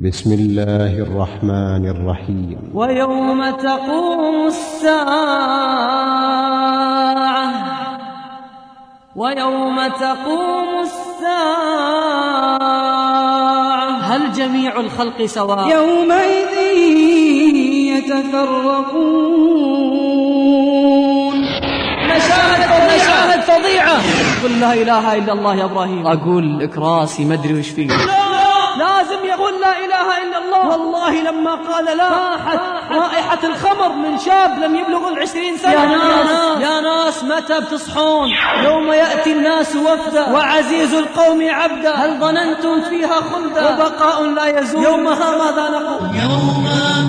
بسم الله الرحمن الرحيم. ويوم تقوم الساعة هل جميع الخلق سواء؟ يومئذ يتفرقون. مشاهد فظيعة. قل لا إله إلا الله يا إبراهيم. أقول لك راسي ما أدري وش فيه. لازم يقول لا إله إلا الله. والله لما قال لا فاحت رائحة الخمر من شاب لم يبلغ 20 سنة. يا ناس متى بتصحون؟ يوم يأتي الناس وفدا وعزيز القوم عبدا. هل ظننتم فيها خلدا وبقاء لا يزول؟ يومها ماذا نقول؟ يوم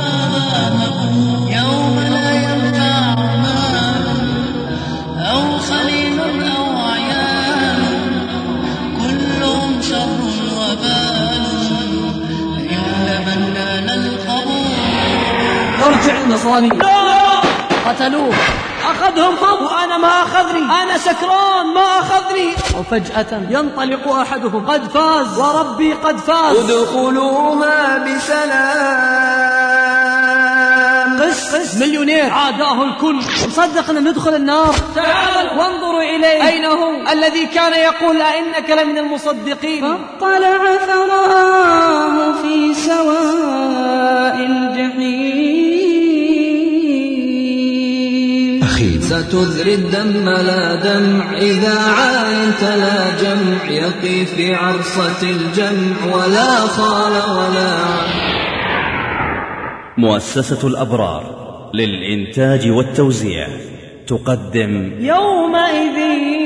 لا ينفع مال أو خليل أو عيال، كلهم شر وبال إلا من نال القبول. ارجع النصراني. قتلوه، أخذهم هم وأنا ما أخذني، أنا سكران ما أخذني. وفجأة ينطلق أحدهم قد فاز وربي قد فاز. ادخلوها بسلام. قس مليونير عاداه الكل، مصدق أن ندخل النار. تعال وانظروا إليه، أين هو الذي كان يقول أئنك لمن المصدقين؟ فاطلع فرآه في سواء الجحيم. ستذري الدم لا دمع إذا عاينت لا جمع، يقي في عرصة الجمع ولا خال ولا عم. مؤسسة الأبرار للإنتاج والتوزيع تقدم يومئذ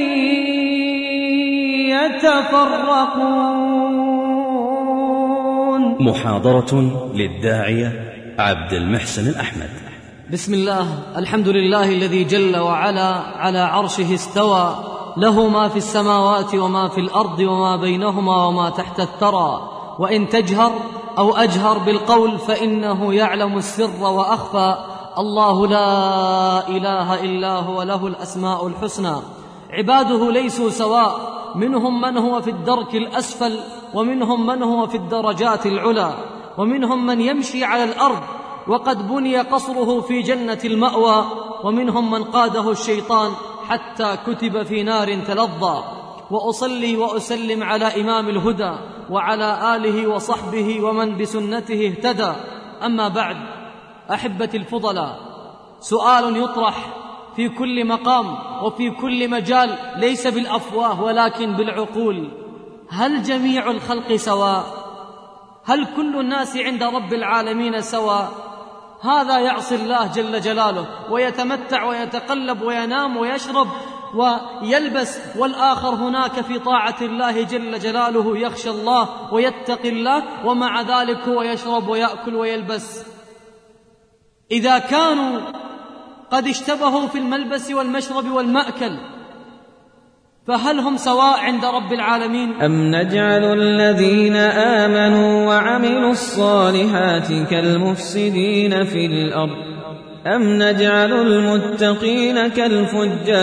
يتفرقون. محاضرة للداعية عبد المحسن الأحمد. بسم الله، الحمد لله الذي جل وعلا على عرشه استوى، له ما في السماوات وما في الأرض وما بينهما وما تحت الثرى، وإن تجهر أو أجهر بالقول فإنه يعلم السر وأخفى. الله لا إله إلا هو، له الأسماء الحسنى. عباده ليسوا سواء، منهم من هو في الدرك الأسفل ومنهم من هو في الدرجات العلى، ومنهم من يمشي على الأرض وقد بني قصره في جنة المأوى، ومنهم من قاده الشيطان حتى كتب في نار تلظى. وأصلي وأسلم على إمام الهدى وعلى آله وصحبه ومن بسنته اهتدى. أما بعد، أحبتي الفضلاء، سؤال يطرح في كل مقام وفي كل مجال، ليس بالأفواه ولكن بالعقول: هل جميع الخلق سواء؟ هل كل الناس عند رب العالمين سواء؟ هذا يعصي الله جل جلاله ويتمتع ويتقلب وينام ويشرب ويلبس، والآخر هناك في طاعة الله جل جلاله يخشى الله ويتقي الله، ومع ذلك هو يشرب ويأكل ويلبس. إذا كانوا قد اشتبهوا في الملبس والمشرب والمأكل، فهل هم سواء عند رب العالمين؟ أم نجعل الذين آمنوا وعملوا الصالحات كالمفسدين في الأرض أم نجعل المتقين كالفجار؟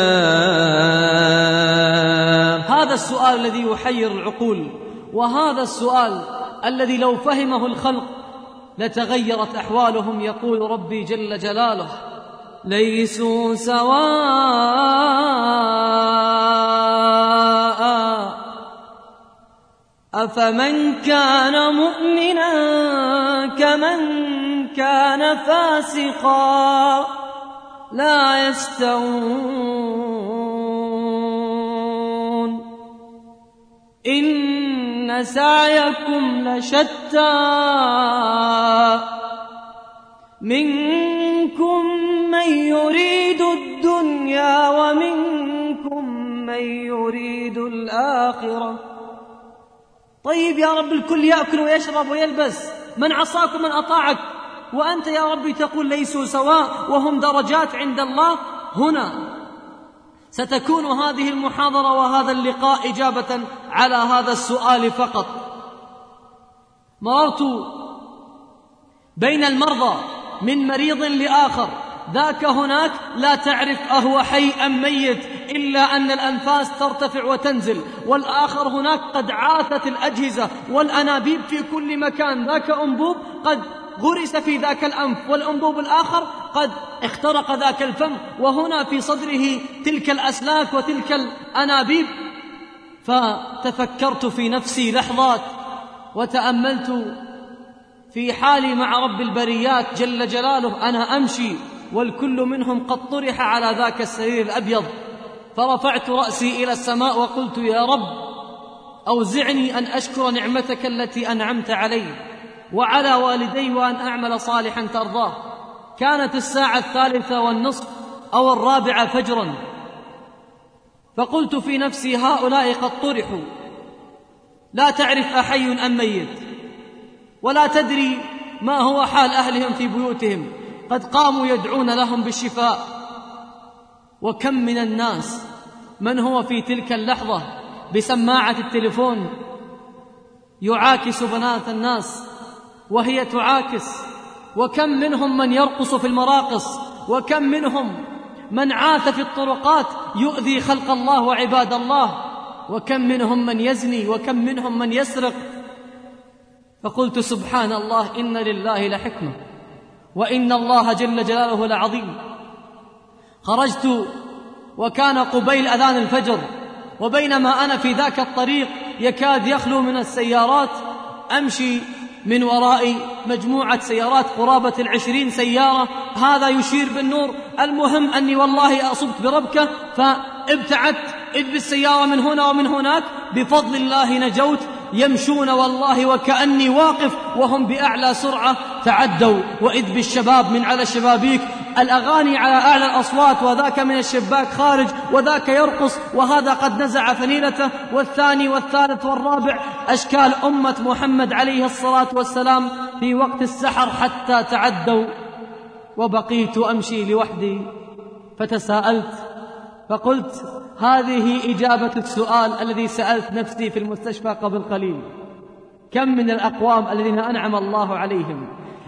هذا السؤال الذي يحير العقول، وهذا السؤال الذي لو فهمه الخلق لتغيرت أحوالهم. يقول ربي جل جلاله: ليسوا سواء أفمن كان مؤمنا كمن كان فاسقا لا يستوون إن سعيكم لشتى منكم من يريد الدنيا ومنكم من يريد الآخرة. طيب يا رب، الكل يأكل ويشرب ويلبس، من عصاك ومن أطاعك، وأنت يا رب تقول ليسوا سواء وهم درجات عند الله. هنا ستكون هذه المحاضرة وهذا اللقاء إجابة على هذا السؤال فقط. مررت بين المرضى من مريض لآخر، ذاك هناك لا تعرف أهو حي أم ميت، إلا أن الأنفاس ترتفع وتنزل، والآخر هناك قد عاثت الأجهزة والأنابيب في كل مكان، ذاك أنبوب قد غرس في ذاك الأنف، والأنبوب الآخر قد اخترق ذاك الفم، وهنا في صدره تلك الأسلاك وتلك الأنابيب. فتفكرت في نفسي لحظات وتأملت في حالي مع رب البريات جل جلاله، أنا أمشي والكل منهم قد طرح على ذاك السرير الأبيض. فرفعت رأسي إلى السماء وقلت: يا رب، أوزعني أن أشكر نعمتك التي أنعمت علي وعلى والدي، وأن أعمل صالحا ترضاه. كانت الساعة 3:30 أو 4 فجرا، فقلت في نفسي: هؤلاء قد طرحوا، لا تعرف أحي أم ميت، ولا تدري ما هو حال أهلهم في بيوتهم، قد قاموا يدعون لهم بالشفاء. وكم من الناس من هو في تلك اللحظة بسماعة التليفون يعاكس بنات الناس وهي تعاكس، وكم منهم من يرقص في المراقص، وكم منهم من عاث في الطرقات يؤذي خلق الله وعباد الله، وكم منهم من يزني، وكم منهم من يسرق. فقلت: سبحان الله، إن لله لحكمة، وإن الله جل جلاله لعظيم. خرجت وكان قبيل أذان الفجر، وبينما أنا في ذاك الطريق يكاد يخلو من السيارات، أمشي من ورائي مجموعة سيارات قرابة 20 سيارة، هذا يشير بالنور. المهم أني والله أصبت بربكة، فابتعدت إذ بالسيارة من هنا ومن هناك، بفضل الله نجوت. يمشون والله وكأني واقف وهم بأعلى سرعة، تعدوا، وإذ بالشباب من على الشبابيك، الأغاني على أعلى الأصوات، وذاك من الشباك خارج، وذاك يرقص، وهذا قد نزع فنيلته، والثاني والثالث والرابع، أشكال أمة محمد عليه الصلاة والسلام في وقت السحر، حتى تعدوا وبقيت أمشي لوحدي. فتساءلت فقلت: هذه إجابة السؤال الذي سألت نفسي في المستشفى قبل قليل. كم من الأقوام الذين أنعم الله عليهم.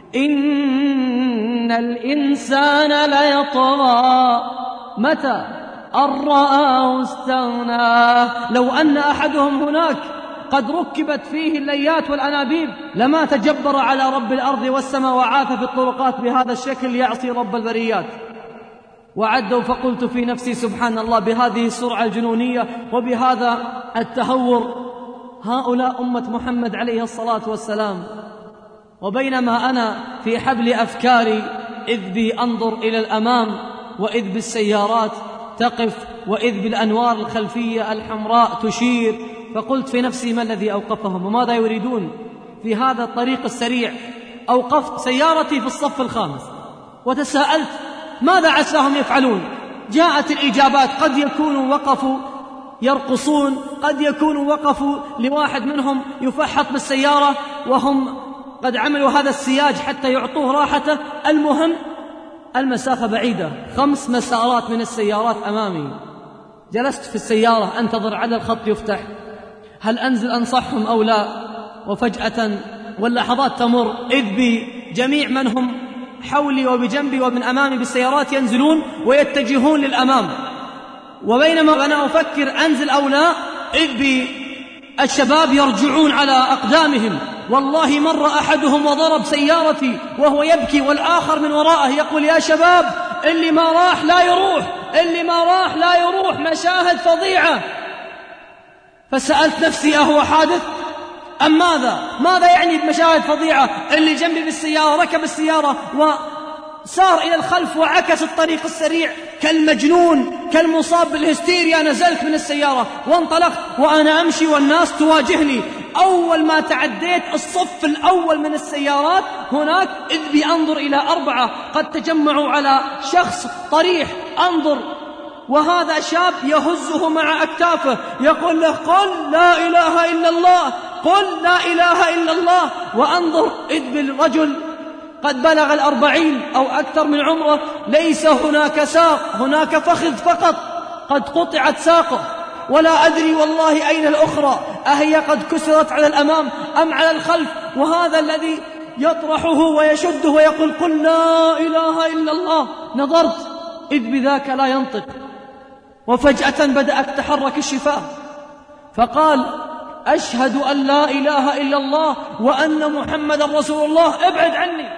إن الإنسان ليطغى متى أن رآه استغنى. لو أن أحدهم هناك قد ركبت فيه الليات والأنابيب لما تجبر على رب الأرض والسماء وعاث في الطرقات بهذا الشكل يعصي رب البريات. وعدوا، فقلت في نفسي: سبحان الله، بهذه السرعة الجنونية وبهذا التهور هؤلاء أمة محمد عليه الصلاة والسلام. وبينما أنا في حبل أفكاري إذ بي أنظر إلى الأمام، وإذ بالسيارات تقف، وإذ بالأنوار الخلفية الحمراء تشير. فقلت في نفسي: ما الذي أوقفهم وماذا يريدون في هذا الطريق السريع؟ أوقفت سيارتي في الصف الخامس وتساءلت: ماذا عساهم يفعلون؟ جاءت الإجابات: قد يكونوا وقفوا يرقصون، قد يكونوا وقفوا لواحد منهم يفحط بالسيارة، وهم قد عملوا هذا السياج حتى يعطوه راحته. المهم المسافة بعيدة، 5 مسارات من السيارات أمامي. جلست في السيارة أنتظر على الخط يفتح، هل أنزل أنصحهم أو لا؟ وفجأة واللحظات تمر إذ بجميع من هم حولي وبجنبي ومن أمامي بالسيارات ينزلون ويتجهون للأمام. وبينما أنا أفكر أنزل أو لا، إذ بالشباب يرجعون على أقدامهم. والله مر أحدهم وضرب سيارتي وهو يبكي، والآخر من وراءه يقول: يا شباب، اللي ما راح لا يروح، اللي ما راح لا يروح، مشاهد فظيعة. فسألت نفسي: أهو حادث أم ماذا يعني بمشاهد فظيعة؟ اللي جنبي بالسيارة ركب السيارة وسار إلى الخلف وعكس الطريق السريع كالمجنون كالمصاب بالهستيريا. نزلت من السيارة وانطلقت وأنا أمشي والناس تواجهني. أول ما تعديت الصف الأول من السيارات هناك إذ بي أنظر إلى 4 قد تجمعوا على شخص طريح. أنظر وهذا شاب يهزه مع أكتافه يقول له: قل لا إله إلا الله، قل لا إله إلا الله. وأنظر إذ بالرجل قد بلغ 40 أو أكثر من عمره، ليس هناك ساق، هناك فخذ فقط قد قطعت ساقه، ولا أدري والله أين الأخرى، أهي قد كسرت على الأمام أم على الخلف. وهذا الذي يطرحه ويشده ويقول: قل لا إله إلا الله. نظرت إذ بذاك لا ينطق، وفجأة بدأت تتحرك الشفاه، فقال: أشهد أن لا إله إلا الله وأن محمد رسول الله، ابعد عني.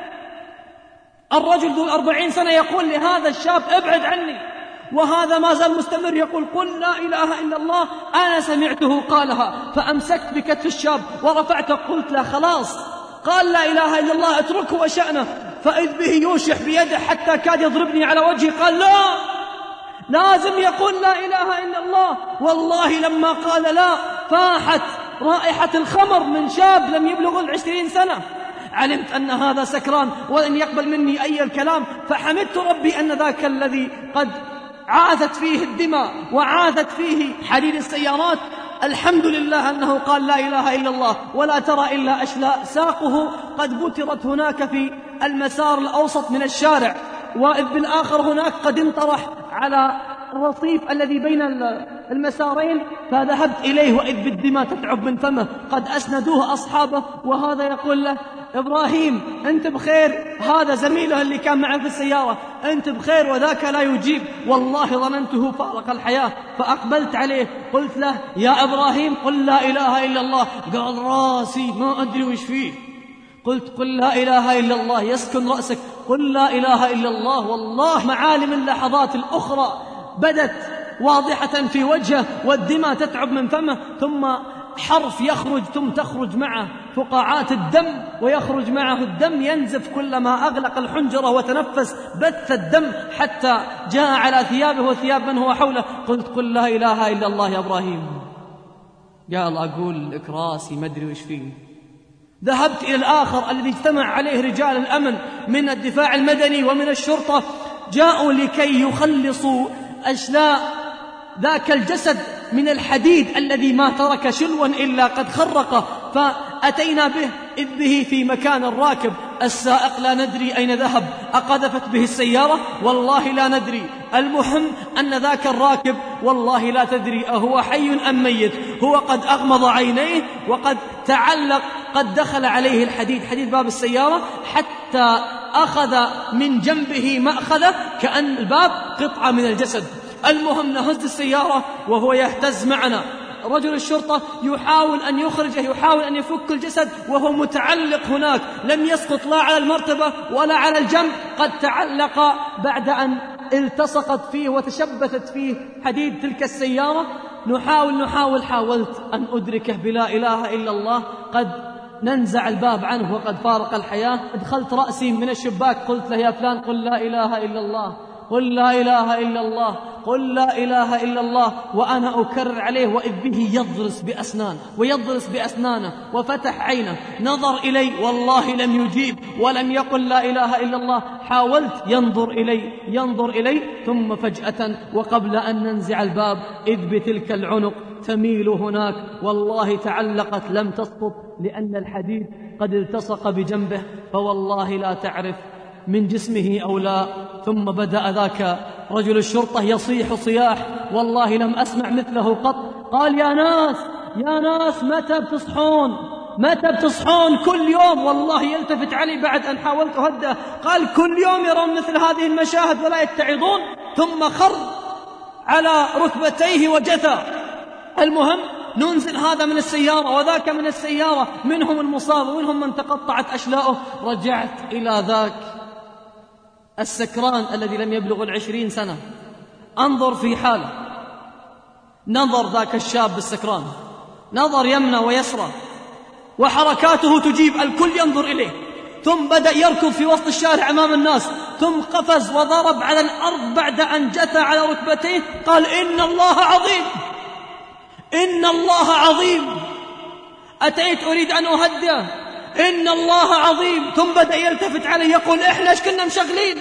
الرجل ذو 40 سنة يقول لهذا الشاب: ابعد عني، وهذا ما زال مستمر يقول: قل لا إله إلا الله. أنا سمعته قالها، فأمسكت بكتف الشاب ورفعته، قلت له: خلاص، قال لا إله إلا الله، اتركه وشأنه. فإذ به يوشح بيده حتى كاد يضربني على وجهي، قال: لا، لازم يقول لا إله إلا الله. والله لما قال لا فاحت رائحة الخمر من شاب لم يبلغ 20 سنة. علمت أن هذا سكران ولن يقبل مني أي الكلام، فحمدت ربي أن ذاك الذي قد عاثت فيه الدماء وعاثت فيه حديد السيارات، الحمد لله أنه قال لا إله إلا الله. ولا ترى إلا أشلاء ساقه قد بترت هناك في المسار الأوسط من الشارع، وإذ بالآخر هناك قد انطرح على الرصيف الذي بين المسارين، فذهبت إليه وإذ بالدماء تتعب من فمه، قد أسندوه أصحابه، وهذا يقول له: إبراهيم أنت بخير؟ هذا زميله اللي كان معه في السيارة: أنت بخير؟ وذاك لا يجيب. والله ظننته فارق الحياة. فأقبلت عليه قلت له: يا إبراهيم قل لا إله إلا الله. قال: راسي ما أدري وش فيه. قلت: قل لا إله إلا الله. يسكن رأسك، قل لا إله إلا الله. والله معالم اللحظات الأخرى بدت واضحة في وجهه، والدماء تتعب من فمه، ثم حرف يخرج ثم تخرج معه فقاعات الدم، ويخرج معه الدم ينزف كلما أغلق الحنجرة وتنفس بث الدم حتى جاء على ثيابه وثياب من هو حوله. قلت: قل لا إله إلا الله يا إبراهيم. قال: أقول لك راسي ما أدري وش فيه. ذهبت إلى الآخر الذي اجتمع عليه رجال الأمن من الدفاع المدني ومن الشرطة، جاءوا لكي يخلصوا أشلاء ذاك الجسد من الحديد الذي ما ترك شلوا إلا قد خرقه. فأتينا به إذ به في مكان الراكب. السائق لا ندري أين ذهب، أقذفت به السيارة؟ والله لا ندري. المهم أن ذاك الراكب والله لا تدري أهو حي أم ميت. هو قد أغمض عينيه وقد تعلق، قد دخل عليه الحديد، حديد باب السيارة، حتى أخذ من جنبه مأخذة كأن الباب قطعة من الجسد. المهم نهزت السيارة وهو يهتز معنا. رجل الشرطة يحاول أن يخرجه، يحاول أن يفك الجسد وهو متعلق هناك، لم يسقط لا على المرتبة ولا على الجنب، قد تعلق بعد أن التصقت فيه وتشبثت فيه حديد تلك السيارة. حاولت أن أدركه بلا إله إلا الله، قد ننزع الباب عنه وقد فارق الحياة. أدخلت رأسي من الشباك قلت له: يا فلان قل لا إله إلا الله، قل لا إله إلا الله، قل لا إله إلا الله. وأنا أكرر عليه وإذ به يضرس بأسنانه وفتح عينه، نظر إلي والله لم يجيب ولم يقل لا إله إلا الله. حاولت ينظر إلي ثم فجأة وقبل أن ننزع الباب إذ بتلك العنق تميل هناك، والله تعلقت لم تسقط لأن الحديد قد التصق بجنبه، فوالله لا تعرف من جسمه أو لا. ثم بدأ ذاك رجل الشرطة يصيح صياح والله لم أسمع مثله قط. قال: يا ناس متى بتصحون كل يوم؟ والله يلتفت علي بعد أن حاولت أهده، قال: كل يوم يرون مثل هذه المشاهد ولا يتعظون. ثم خر على ركبتيه وجثى. المهم ننزل هذا من السيارة وذاك من السيارة، منهم المصاب ومنهم من تقطعت أشلاؤه. رجعت إلى ذاك السكران الذي لم يبلغ 20 سنة، أنظر في حاله. نظر ذاك الشاب السكران، نظر يمنى ويسرى وحركاته تجيب، الكل ينظر إليه. ثم بدأ يركض في وسط الشارع أمام الناس، ثم قفز وضرب على الأرض بعد أن جثى على ركبتيه. قال: إن الله عظيم، إن الله عظيم. أتيت أريد أن أهدأ، إن الله عظيم. ثم بدأ يلتفت علي يقول: إحنا إيش كنا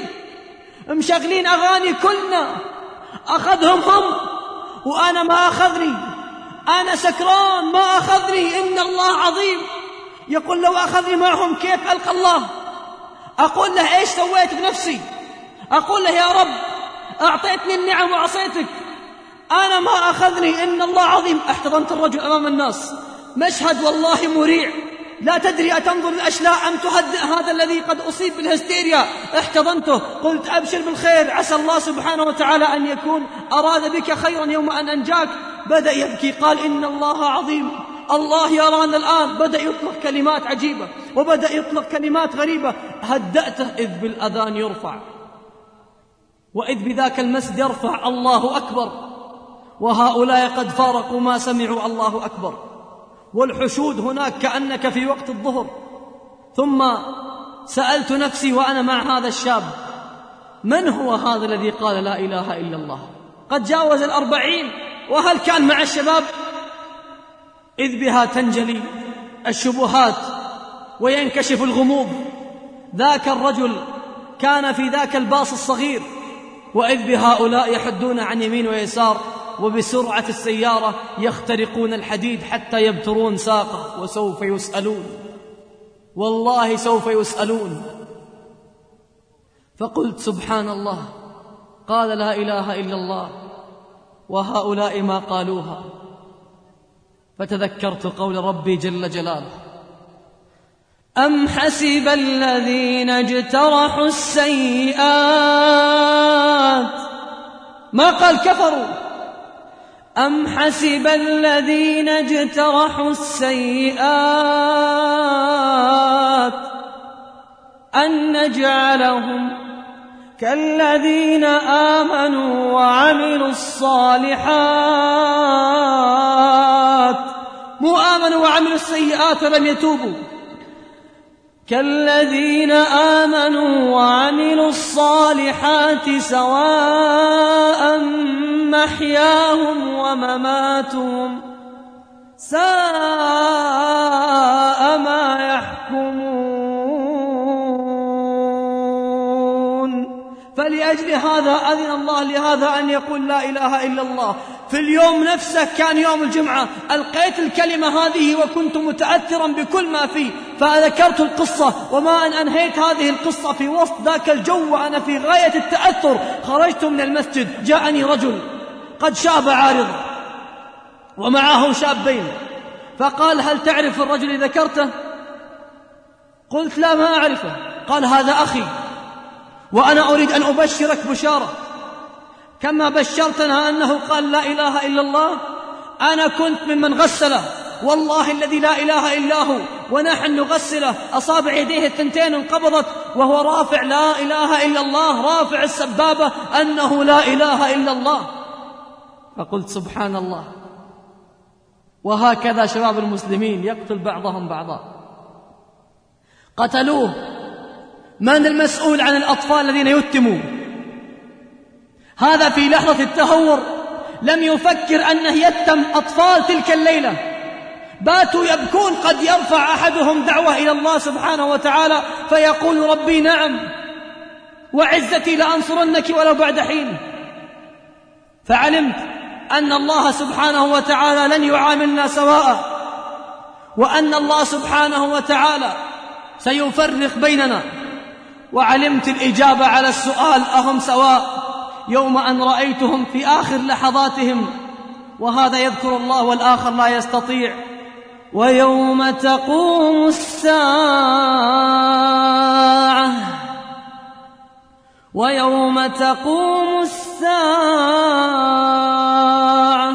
مشغلين أغاني كلنا، أخذهم هم وأنا ما أخذني، أنا سكران ما أخذني، إن الله عظيم. يقول: لو أخذني معهم كيف ألقى الله؟ أقول له: إيش سويت بنفسي؟ أقول له: يا رب أعطيتني النعم وعصيتك، أنا ما أخذني، إن الله عظيم. احتضنت الرجل أمام الناس، مشهد والله مريع، لا تدري أتنظر الأشلاء أم تهدئ هذا الذي قد أصيب بالهستيريا. احتضنته، قلت أبشر بالخير، عسى الله سبحانه وتعالى أن يكون أراد بك خيرا يوم أن أنجاك. بدأ يبكي، قال إن الله عظيم، الله يرانا الآن. بدأ يطلق كلمات عجيبة وبدأ يطلق كلمات غريبة. هدأته إذ بالأذان يرفع، وإذ بذاك المسجد يرفع الله أكبر، وهؤلاء قد فارقوا ما سمعوا الله أكبر، والحشود هناك كأنك في وقت الظهر. ثم سألت نفسي وأنا مع هذا الشاب، من هو هذا الذي قال لا إله إلا الله؟ قد جاوز 40، وهل كان مع الشباب؟ إذ بها تنجلي الشبهات وينكشف الغموض. ذاك الرجل كان في ذاك الباص الصغير، وإذ بهؤلاء يحدون عن يمين ويسار، وبسرعة السيارة يخترقون الحديد حتى يبترون ساقه، وسوف يسألون، والله سوف يسألون. فقلت سبحان الله، قال لا إله إلا الله وهؤلاء ما قالوها. فتذكرت قول ربي جل جلاله: أم حسب الذين اجترحوا السيئات، ما قال كفروا، أم حسب الذين اجترحوا السيئات أن نجعلهم كالذين آمنوا وعملوا الصالحات. مو آمنوا وعملوا السيئات ولم يتوبوا، كالذين آمنوا وعملوا الصالحات سواء محياهم ومماتهم ساء ما يحكمون. فلأجل هذا أذن الله لهذا أن يقول لا إله إلا الله. في اليوم نفسه كان يوم الجمعة، ألقيت الكلمة هذه وكنت متأثرا بكل ما فيه، فذكرت القصة. وما أن أنهيت هذه القصة في وسط ذاك الجو وأنا في غاية التأثر، خرجت من المسجد، جاءني رجل قد شاب عارض ومعه شابين، فقال هل تعرف الرجل الذي ذكرته؟ قلت لا ما أعرفه. قال هذا أخي، وأنا أريد أن أبشرك بشارة كما بشرتنا أنه قال لا إله إلا الله. أنا كنت ممن غسله، والله الذي لا إله إلا هو، ونحن نغسله، أصابع يديه الثنتين انقبضت وهو رافع لا إله إلا الله، رافع السبابة أنه لا إله إلا الله. فقلت سبحان الله. وهكذا شباب المسلمين يقتل بعضهم بعضا. قتلوه. من المسؤول عن الأطفال الذين يتموا؟ هذا في لحظة التهور لم يفكر أنه يتم أطفال تلك الليلة، باتوا يبكون. قد يرفع أحدهم دعوة إلى الله سبحانه وتعالى فيقول ربي نعم وعزتي لأنصرنك ولو بعد حين. فعلمت أن الله سبحانه وتعالى لن يعاملنا سواء، وأن الله سبحانه وتعالى سيفرق بيننا. وعلمت الإجابة على السؤال أهم سواء يوم أن رأيتهم في آخر لحظاتهم، وهذا يذكر الله والآخر لا يستطيع. ويوم تقوم الساعة، ويوم تقوم الساعة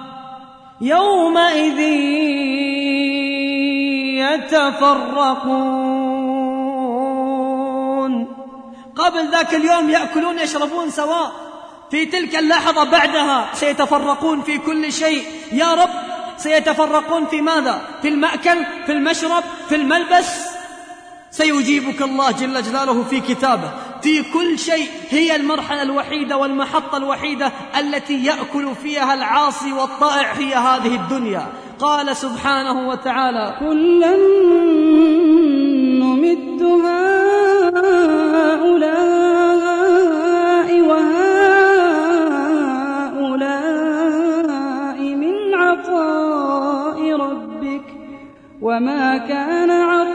يومئذ يتفرقون. قبل ذاك اليوم يأكلون يشربون سواء، في تلك اللحظة بعدها سيتفرقون في كل شيء. يا رب سيتفرقون في ماذا؟ في المأكل، في المشرب، في الملبس. سيجيبك الله جل جلاله في كتابه في كل شيء. هي المرحلة الوحيدة والمحطة الوحيدة التي يأكل فيها العاصي والطائع هي هذه الدنيا. قال سبحانه وتعالى كلا نمد هؤلاء وهؤلاء من عطاء ربك وما كان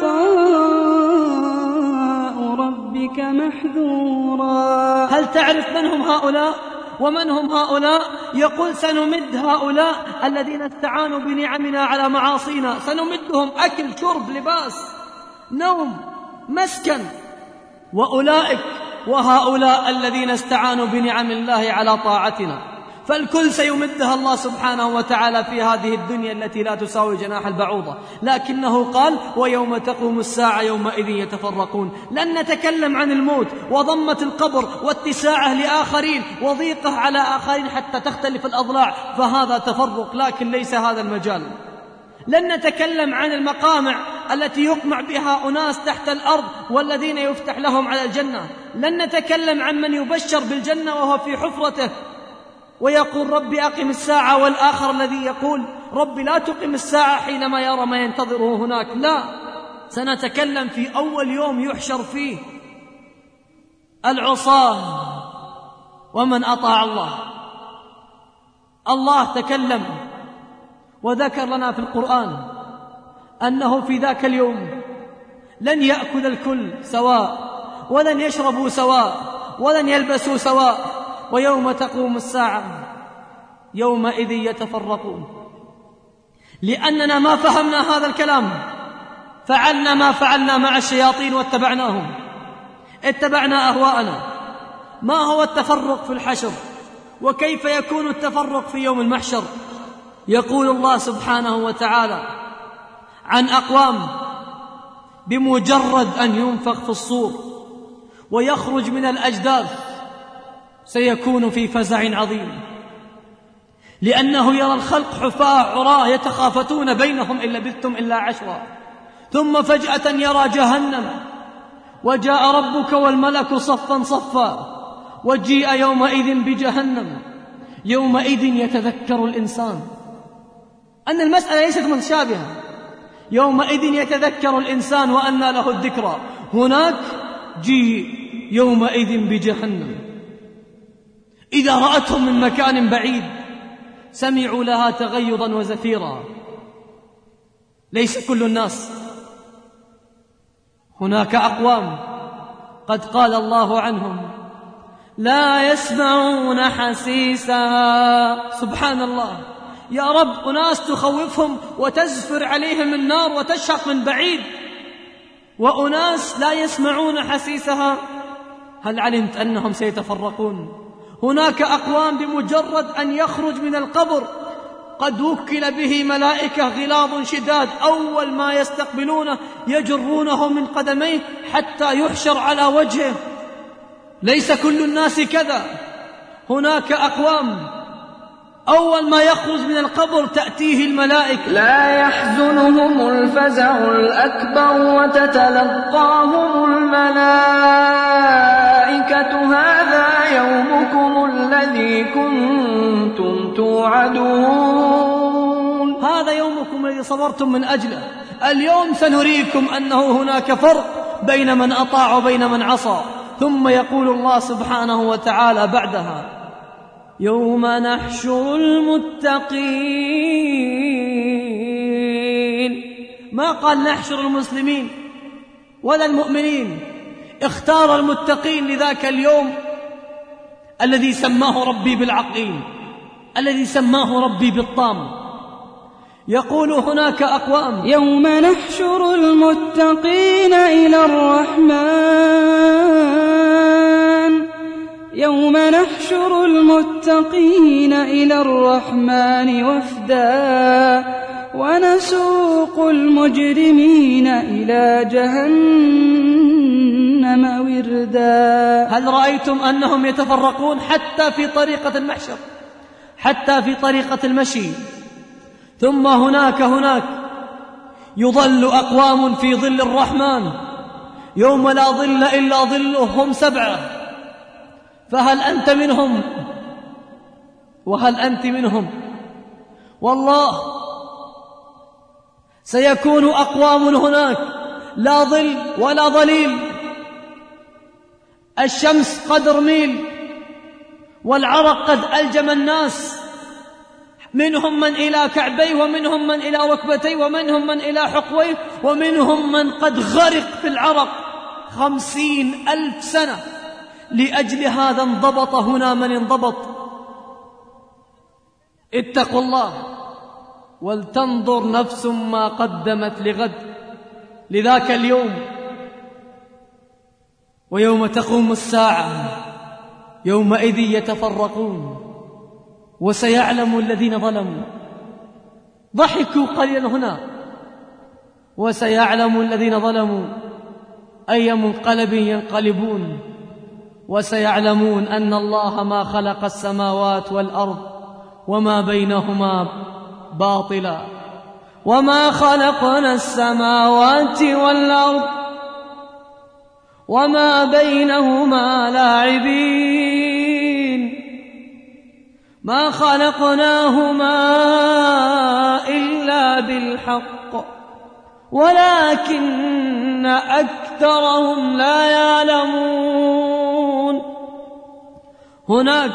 عطاء ربك محذورا. هل تعرف من هم هؤلاء ومن هم هؤلاء؟ يقول سنمد هؤلاء الذين استعانوا بنعمنا على معاصينا، سنمدهم أكل شرب لباس نوم مسكن، وأولئك وهؤلاء الذين استعانوا بنعم الله على طاعتنا، فالكل سيمدها الله سبحانه وتعالى في هذه الدنيا التي لا تساوي جناح البعوضة. لكنه قال ويوم تقوم الساعة يومئذ يتفرقون. لن نتكلم عن الموت وضمة القبر واتساعه لآخرين وضيقه على آخرين حتى تختلف الأضلاع، فهذا تفرق، لكن ليس هذا المجال. لن نتكلم عن المقامع التي يقمع بها أناس تحت الأرض والذين يفتح لهم على الجنة. لن نتكلم عن من يبشر بالجنة وهو في حفرته ويقول ربي أقم الساعة، والآخر الذي يقول ربي لا تقم الساعة حينما يرى ما ينتظره هناك. لا، سنتكلم في أول يوم يحشر فيه العصاة ومن أطاع الله. الله تكلم وذكر لنا في القرآن أنه في ذاك اليوم لن يأكل الكل سواء، ولن يشربوا سواء، ولن يلبسوا سواء، ويوم تقوم الساعة يومئذ يتفرقون. لأننا ما فهمنا هذا الكلام، فعلنا ما فعلنا مع الشياطين واتبعناهم، اتبعنا أهواءنا. ما هو التفرق في الحشر؟ وكيف يكون التفرق في يوم المحشر؟ يقول الله سبحانه وتعالى عن أقوام بمجرد أن ينفخ في الصور ويخرج من الأجداث سيكون في فزع عظيم، لأنه يرى الخلق حفاة عراة يتخافتون بينهم إن لبثتم إلا 10. ثم فجأة يرى جهنم وجاء ربك والملك صفا صفا وجيء يومئذ بجهنم. يومئذ يتذكر الإنسان، أن المسألة ليست متشابهة. يومئذ يتذكر الإنسان وأنى له الذكرى. هناك جيء يومئذ بجهنم، إذا رأتهم من مكان بعيد سمعوا لها تغيظا وزفيرا. ليس كل الناس، هناك أقوام قد قال الله عنهم لا يسمعون حسيسها. سبحان الله، يا رب، أناس تخوفهم وتزفر عليهم النار وتشهق من بعيد، وأناس لا يسمعون حسيسها. هل علمت أنهم سيتفرقون؟ هناك أقوام بمجرد أن يخرج من القبر قد وكل به ملائكة غلاظ شداد، أول ما يستقبلونه يجرونه من قدميه حتى يحشر على وجهه. ليس كل الناس كذا. هناك أقوام أول ما يخرج من القبر تأتيه الملائكة لا يحزنهم الفزع الأكبر وتتلقاهم الملائكة هذا يومكم الذي كنتم توعدون. هذا يومكم الذي صبرتم من أجله. اليوم سنريكم أنه هناك فرق بين من أطاع وبين من عصى. ثم يقول الله سبحانه وتعالى بعدها يوم نحشر المتقين. ما قال نحشر المسلمين ولا المؤمنين، اختار المتقين لذاك اليوم الذي سماه ربي بالعقيم، الذي سماه ربي بالطام. يقول هناك أقوام يوم نحشر المتقين إلى الرحمن، يوم نحشر المتقين إلى الرحمن وفدا ونسوق المجرمين إلى جهنم وردا. هل رأيتم أنهم يتفرقون حتى في طريقة المحشر، حتى في طريقة المشي؟ ثم هناك يظل أقوام في ظل الرحمن يوم لا ظل إلا ظله، هم 7. فهل أنت منهم وهل أنت منهم؟ والله سيكون أقوام هناك لا ظل ولا ظليل، الشمس قدر ميل والعرق قد ألجم الناس، منهم من إلى كعبيه ومنهم من إلى ركبتيه ومنهم من إلى حقويه ومنهم من قد غرق في العرق 50,000 سنة. لأجل هذا انضبط هنا من انضبط، اتقوا الله ولتنظر نفس ما قدمت لغد، لذاك اليوم ويوم تقوم الساعة يومئذ يتفرقون وسيعلم الذين ظلموا. ضحكوا قليلا هنا، وسيعلم الذين ظلموا أي منقلب ينقلبون، وسيعلمون أن الله ما خلق السماوات والأرض وما بينهما باطلا، وما خلقنا السماوات والأرض وما بينهما لاعبين، ما خلقناهما إلا بالحق ولكن أكثرهم لا يعلمون. هناك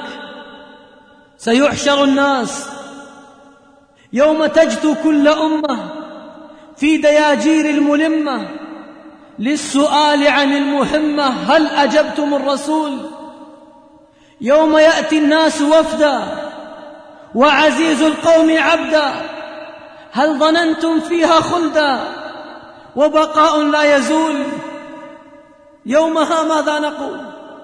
سيحشر الناس يوم تجثو كل أمة في دياجير الملمة للسؤال عن المهمة: هل أجبتم الرسول؟ يوم يأتي الناس وفدا وعزيز القوم عبدا، هل ظننتم فيها خلدا وبقاء لا يزول؟ يومها ماذا نقول؟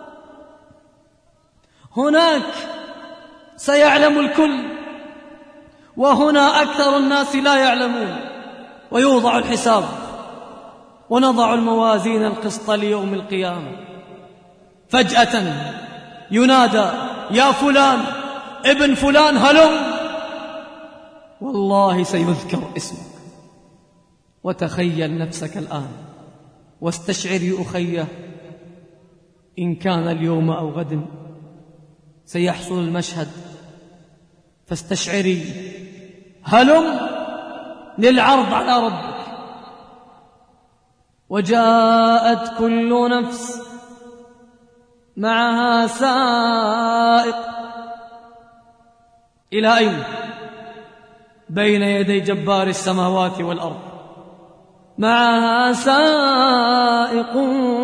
هناك سيعلم الكل، وهنا أكثر الناس لا يعلمون. ويوضع الحساب ونضع الموازين القسط ليوم القيامة، فجأة ينادى: يا فلان ابن فلان هلم، والله سيذكر اسمك. وتخيل نفسك الآن واستشعر يا أخي إن كان اليوم أو غد سيحصل المشهد، فاستشعري هلم للعرض على ربك. وجاءت كل نفس معها سائق. إلى أين؟ بين يدي جبار السماوات والأرض، معها سائق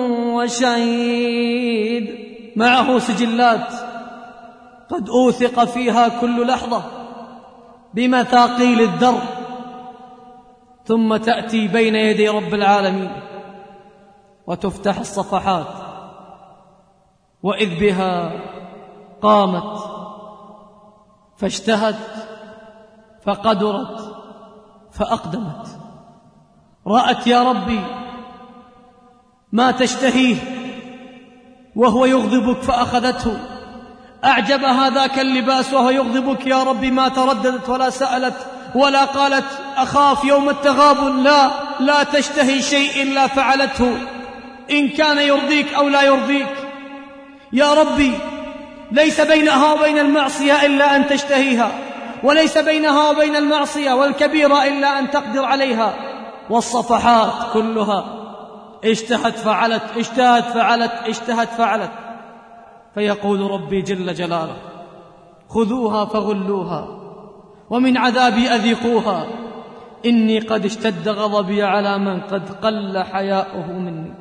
وشهيد، معه سجلات قد أوثق فيها كل لحظة بمثاقيل الدر، ثم تأتي بين يدي رب العالمين وتفتح الصفحات، وإذ بها قامت فاجتهت فقدرت فأقدمت، رأت يا ربي ما تشتهيه وهو يغضبك فأخذته، أعجبها ذاك اللباس وهو يغضبك يا ربي ما ترددت ولا سألت ولا قالت أخاف يوم التغابن، لا تشتهي شيء إلا فعلته، إن كان يرضيك أو لا يرضيك. يا ربي ليس بينها وبين المعصية إلا أن تشتهيها، وليس بينها وبين المعصية والكبيرة إلا أن تقدر عليها، والصفحات كلها اجتهت فعلت اجتهت فعلت اجتهت فعلت. فيقول ربي جل جلاله: خذوها فغلوها ومن عذابي أذيقوها، إني قد اشتد غضبي على من قد قل حياؤه مني.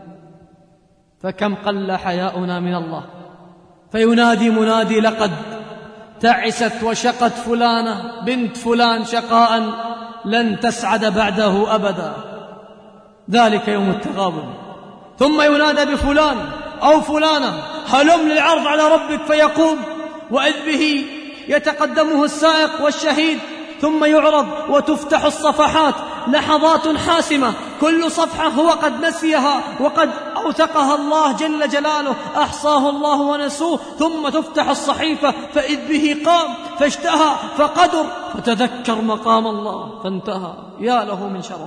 فكم قل حياؤنا من الله؟ فينادي منادي: لقد تعست وشقت فلانة بنت فلان شقاء لن تسعد بعده أبدا، ذلك يوم التغابن. ثم ينادى بفلان أو فلانة: هلم للعرض على ربك، فيقوم وإذ به يتقدمه السائق والشهيد، ثم يعرض وتفتح الصفحات، لحظات حاسمة، كل صفحة هو قد نسيها وقد أوثقها الله جل جلاله، أحصاه الله ونسوه، ثم تفتح الصحيفة فإذ به قام فاشتهى فقدر فتذكر مقام الله فانتهى. يا له من شرف،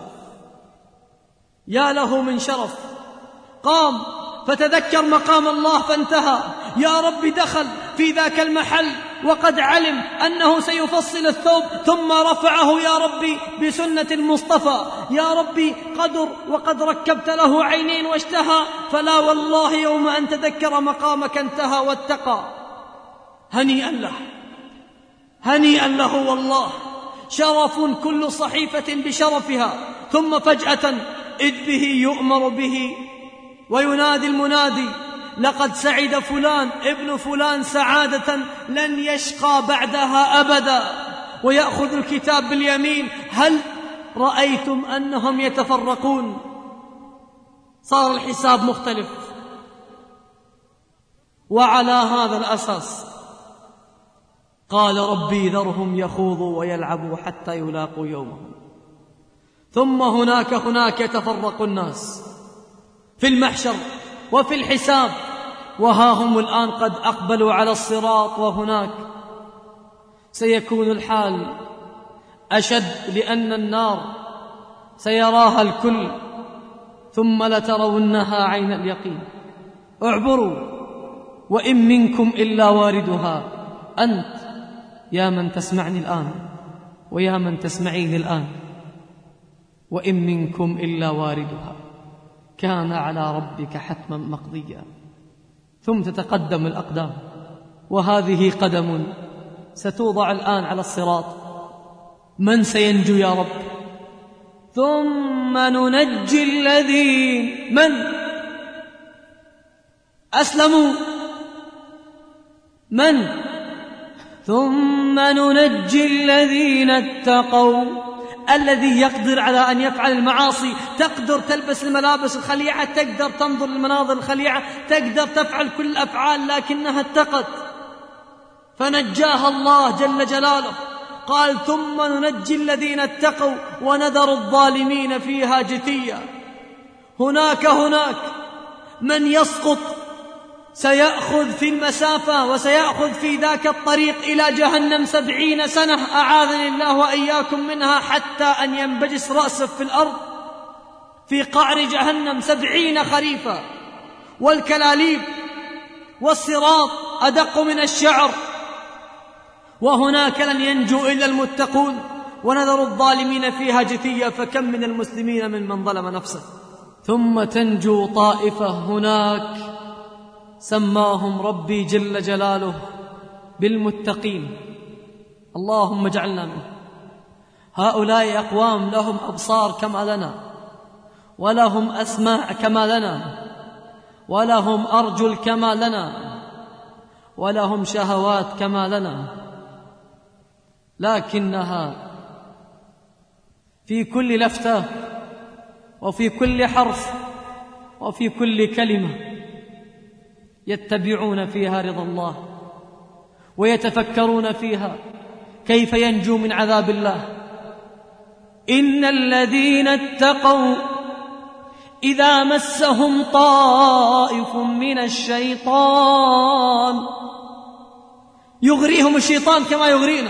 يا له من شرف. قام فتذكر مقام الله فانتهى. يا رب دخل في ذاك المحل وقد علم أنه سيفصل الثوب، ثم رفعه يا ربي بسنة المصطفى. يا ربي قدر وقد ركبت له عينين واشتهى، فلا والله يوم أن تذكر مقامك انتهى واتقى. هنيئا له، هنيئا له والله، شرف كل صحيفة بشرفها. ثم فجأة إذ به يؤمر به وينادي المنادي: لقد سعد فلان ابن فلان سعادة لن يشقى بعدها أبدا، ويأخذ الكتاب باليمين. هل رأيتم أنهم يتفرقون؟ صار الحساب مختلف. وعلى هذا الأساس قال ربي ذرهم يخوضوا ويلعبوا حتى يلاقوا يومهم، ثم هناك يتفرق الناس في المحشر وفي الحساب. وها هم الآن قد أقبلوا على الصراط، وهناك سيكون الحال أشد، لأن النار سيراها الكل، ثم لترونها عين اليقين. اعبروا وإن منكم إلا واردها. أنت يا من تسمعني الآن ويا من تسمعين الآن، وإن منكم إلا واردها كان على ربك حتما مقضيا. ثم تتقدم الأقدام، وهذه قدم ستوضع الآن على الصراط. من سينجو يا رب؟ ثم ننجي الذين أسلموا. ثم ننجي الذين اتقوا. الذي يقدر على أن يفعل المعاصي، تقدر تلبس الملابس الخليعة، تقدر تنظر للمناظر الخليعة، تقدر تفعل كل الأفعال، لكنها اتقت فنجاها الله جل جلاله. قال ثم ننجي الذين اتقوا ونذر الظالمين فيها جثيا. هناك من يسقط سيأخذ في المسافة وسيأخذ في ذاك الطريق إلى جهنم 70 سنة، أعاذني الله وإياكم منها، حتى أن ينبجس رأسه في الأرض في قعر جهنم 70 خريفا. والكلاليب والصراط أدق من الشعر. وهناك لن ينجو إلا المتقون ونذر الظالمين فيها جثيا. فكم من المسلمين من ظلم نفسه. ثم تنجو طائفة هناك سماهم ربي جل جلاله بالمتقين. اللهم اجعلنا منه. هؤلاء أقوام لهم أبصار كما لنا، ولهم أسماع كما لنا، ولهم أرجل كما لنا، ولهم شهوات كما لنا، لكنها في كل لفتة وفي كل حرف وفي كل كلمة يتبعون فيها رضا الله، ويتفكرون فيها كيف ينجو من عذاب الله. إن الذين اتقوا إذا مسهم طائف من الشيطان، يغريهم الشيطان كما يغرينا.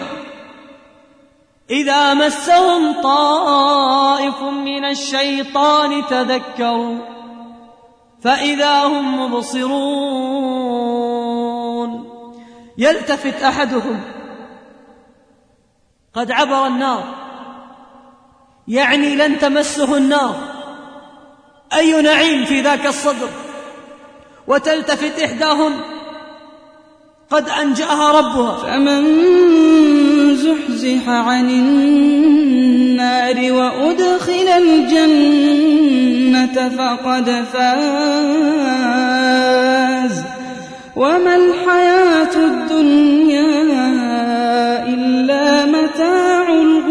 إذا مسهم طائف من الشيطان تذكروا فإذا هم مبصرون. يلتفت أحدهم قد عبر النار، يعني لن تمسه النار، أي نعيم في ذاك الصدر. وتلتفت إحداهن قد أنجأها ربها، فمن زحزح عن النار وأدخل الجنة فقد فاز، وما الحياة الدنيا إلا متاع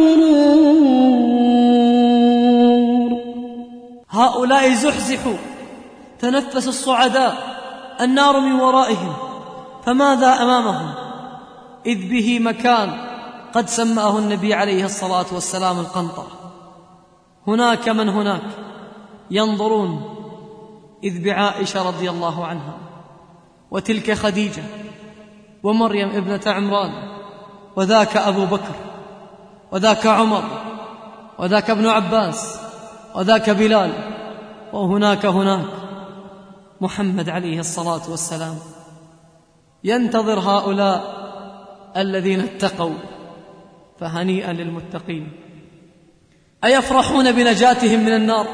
الغرور. هؤلاء زحزحوا، تنفس الصعداء، النار من ورائهم، فماذا أمامهم؟ إذ به مكان قد سماه النبي عليه الصلاة والسلام القنطرة. هناك من هناك ينظرون، إذ بعائشة رضي الله عنها، وتلك خديجة، ومريم ابنة عمران، وذاك أبو بكر، وذاك عمر، وذاك ابن عباس، وذاك بلال، وهناك محمد عليه الصلاة والسلام. ينتظر هؤلاء الذين اتقوا، فهنيئا للمتقين. أيفرحون بنجاتهم من النار؟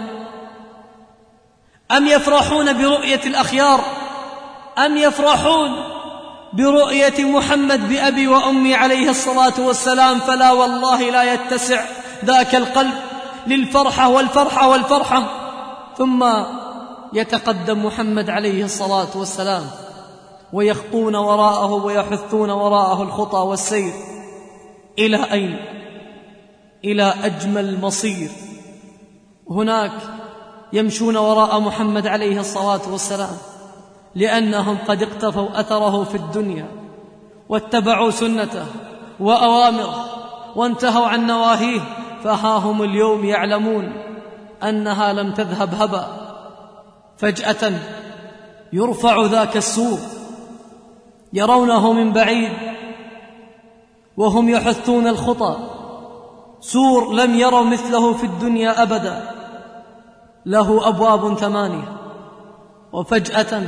أم يفرحون برؤية الأخيار؟ أم يفرحون برؤية محمد بأبي وأمي عليه الصلاة والسلام؟ فلا والله لا يتسع ذاك القلب للفرحة والفرحة. ثم يتقدم محمد عليه الصلاة والسلام، ويخطون وراءه ويحثون وراءه الخطى والسير إلى أين؟ إلى أجمل مصير. هناك يمشون وراء محمد عليه الصلاة والسلام لأنهم قد اقتفوا أثره في الدنيا واتبعوا سنته وأوامره وانتهوا عن نواهيه، فها هم اليوم يعلمون أنها لم تذهب هبا. فجأة يرفع ذاك السور، يرونه من بعيد وهم يحثون الخطى، سور لم يروا مثله في الدنيا أبدا، له أبواب 8، وفجأة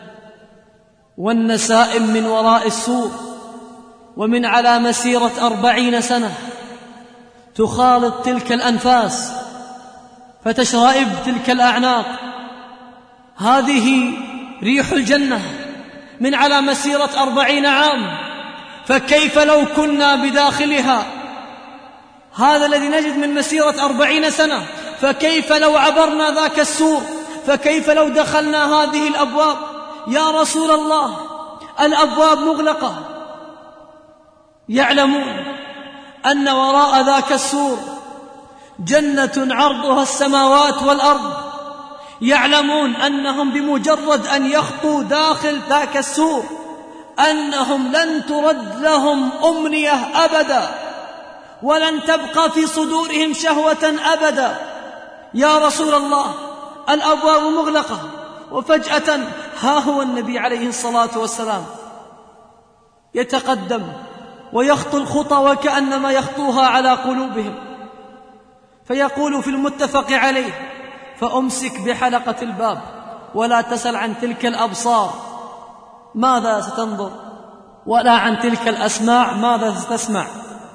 والنسائم من وراء السور، ومن على مسيرة 40 سنة تخالط تلك الأنفاس فتشرئب تلك الأعناق. هذه ريح الجنة من على مسيرة 40 عام، فكيف لو كنا بداخلها؟ هذا الذي نجد من مسيرة 40 سنة، فكيف لو عبرنا ذاك السور؟ فكيف لو دخلنا هذه الأبواب؟ يا رسول الله، الأبواب مغلقة. يعلمون أن وراء ذاك السور جنة عرضها السماوات والأرض، يعلمون أنهم بمجرد أن يخطوا داخل ذاك السور أنهم لن ترد لهم أمنية أبدا، ولن تبقى في صدورهم شهوة أبدا. يا رسول الله، الأبواب مغلقة، وفجأة ها هو النبي عليه الصلاة والسلام يتقدم ويخطو الخطى وكأنما يخطوها على قلوبهم، فيقول في المتفق عليه: فأمسك بحلقة الباب ولا تسل عن تلك الأبصار ماذا ستنظر، ولا عن تلك الأسماع ماذا ستسمع.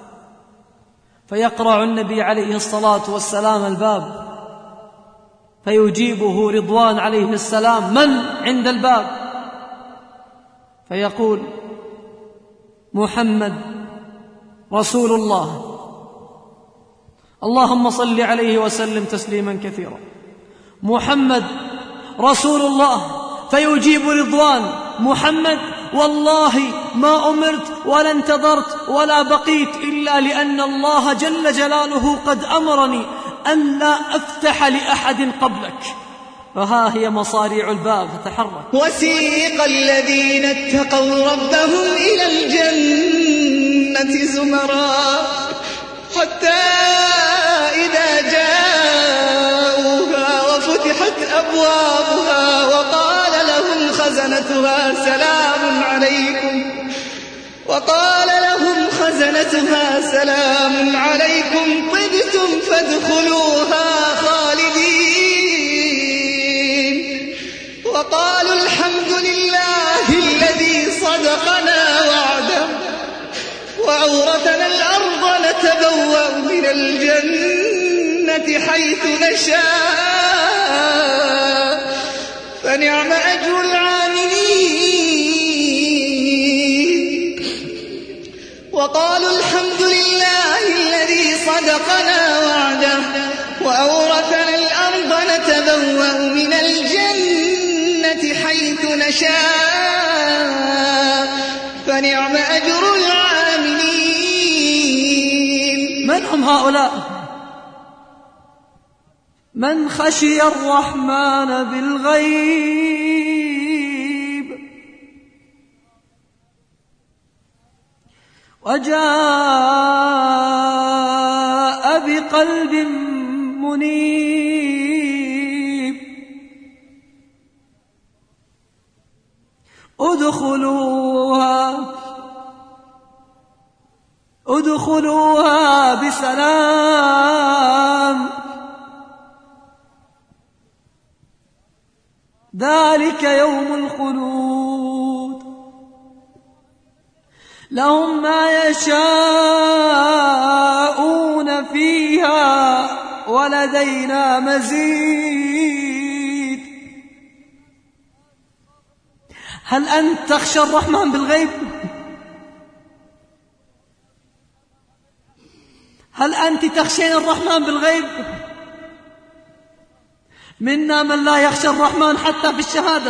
فيقرع النبي عليه الصلاة والسلام الباب، فيجيبه رضوان عليه السلام: من عند الباب؟ فيقول: محمد رسول الله، اللهم صل عليه وسلم تسليما كثيرا. محمد رسول الله. فيجيب رضوان: محمد والله ما أمرت ولا انتظرت ولا بقيت إلا لأن الله جل جلاله قد أمرني أن لا أفتح لأحد قبلك. فها هي مصاريع الباب تتحرك. وسيق الذين اتقوا ربهم إلى الجنة زمرا حتى إذا جاءوها وفتحت أبوابها وقال لهم خزنتها سلام عليكم طبتم فادخلوها خالدين وقالوا الحمد لله الذي صدقنا وعده وأورثنا الأرض نتبوأ من الجنة حيث نشاء فنعم أجر العاملين وقالوا الحمد لله الذي صدقنا وعده وأورثنا الأرض نتبوأ من الجنة حيث نشاء فنعم أجر العاملين. من هم هؤلاء؟ من خشي الرحمن بالغيب وجاء بقلب منيب ادخلوها بسلام ذلك يوم الخلود لهم ما يشاءون فيها ولدينا مزيد. هل أنت تخشى الرحمن بالغيب؟ هل أنت تخشين الرحمن بالغيب؟ منا من لا يخشى الرحمن حتى في الشهادة.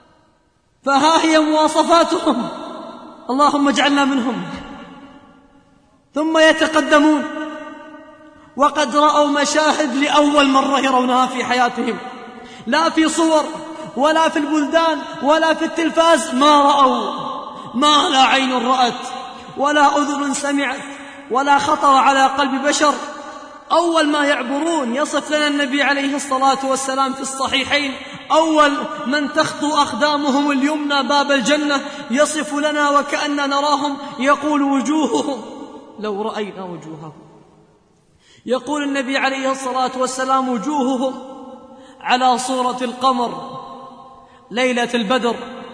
فها هي مواصفاتهم، اللهم اجعلنا منهم. ثم يتقدمون وقد رأوا مشاهد لأول مرة يرونها في حياتهم، لا في صور ولا في البلدان ولا في التلفاز، ما رأوا ما لا عين رأت ولا أذن سمعت ولا خطر على قلب بشر. أول ما يعبرون يصف لنا النبي عليه الصلاة والسلام في الصحيحين أول من تخطو أقدامهم اليمنى باب الجنة، يصف لنا وكأننا نراهم، يقول وجوههم لو رأينا وجوههم، يقول النبي عليه الصلاة والسلام وجوههم على صورة القمر ليلة البدر.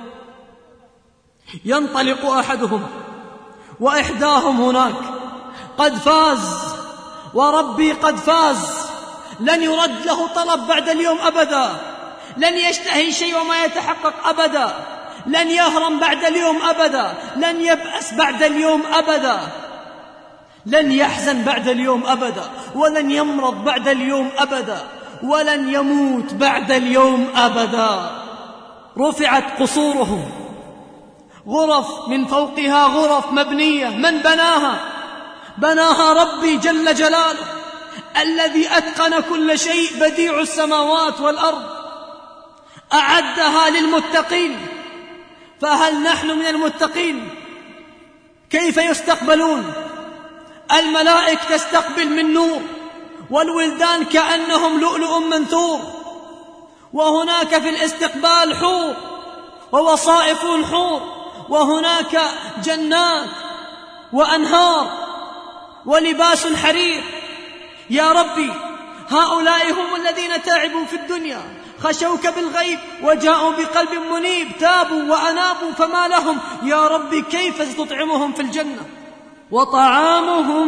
ينطلق أحدهم وإحداهم هناك قد فاز، وربي قد فاز، لن يرد له طلب بعد اليوم أبدا، لن يشتهي شيء وما يتحقق أبدا، لن يهرم بعد اليوم أبدا، لن يبأس بعد اليوم أبدا، لن يحزن بعد اليوم أبدا، ولن يمرض بعد اليوم أبدا، ولن يموت بعد اليوم أبدا. رفعت قصورهم، غرف من فوقها غرف مبنية، من بناها؟ بناها ربي جل جلاله الذي أتقن كل شيء، بديع السماوات والأرض، أعدها للمتقين. فهل نحن من المتقين؟ كيف يستقبلون؟ الملائكة تستقبل من نور، والولدان كأنهم لؤلؤ منثور، وهناك في الاستقبال حور ووصائف حور، وهناك جنات وأنهار ولباس حرير. يا ربي هؤلاء هم الذين تعبوا في الدنيا، خشوك بالغيب وجاءوا بقلب منيب، تابوا وأنابوا، فما لهم يا ربي كيف ستطعمهم في الجنة؟ وطعامهم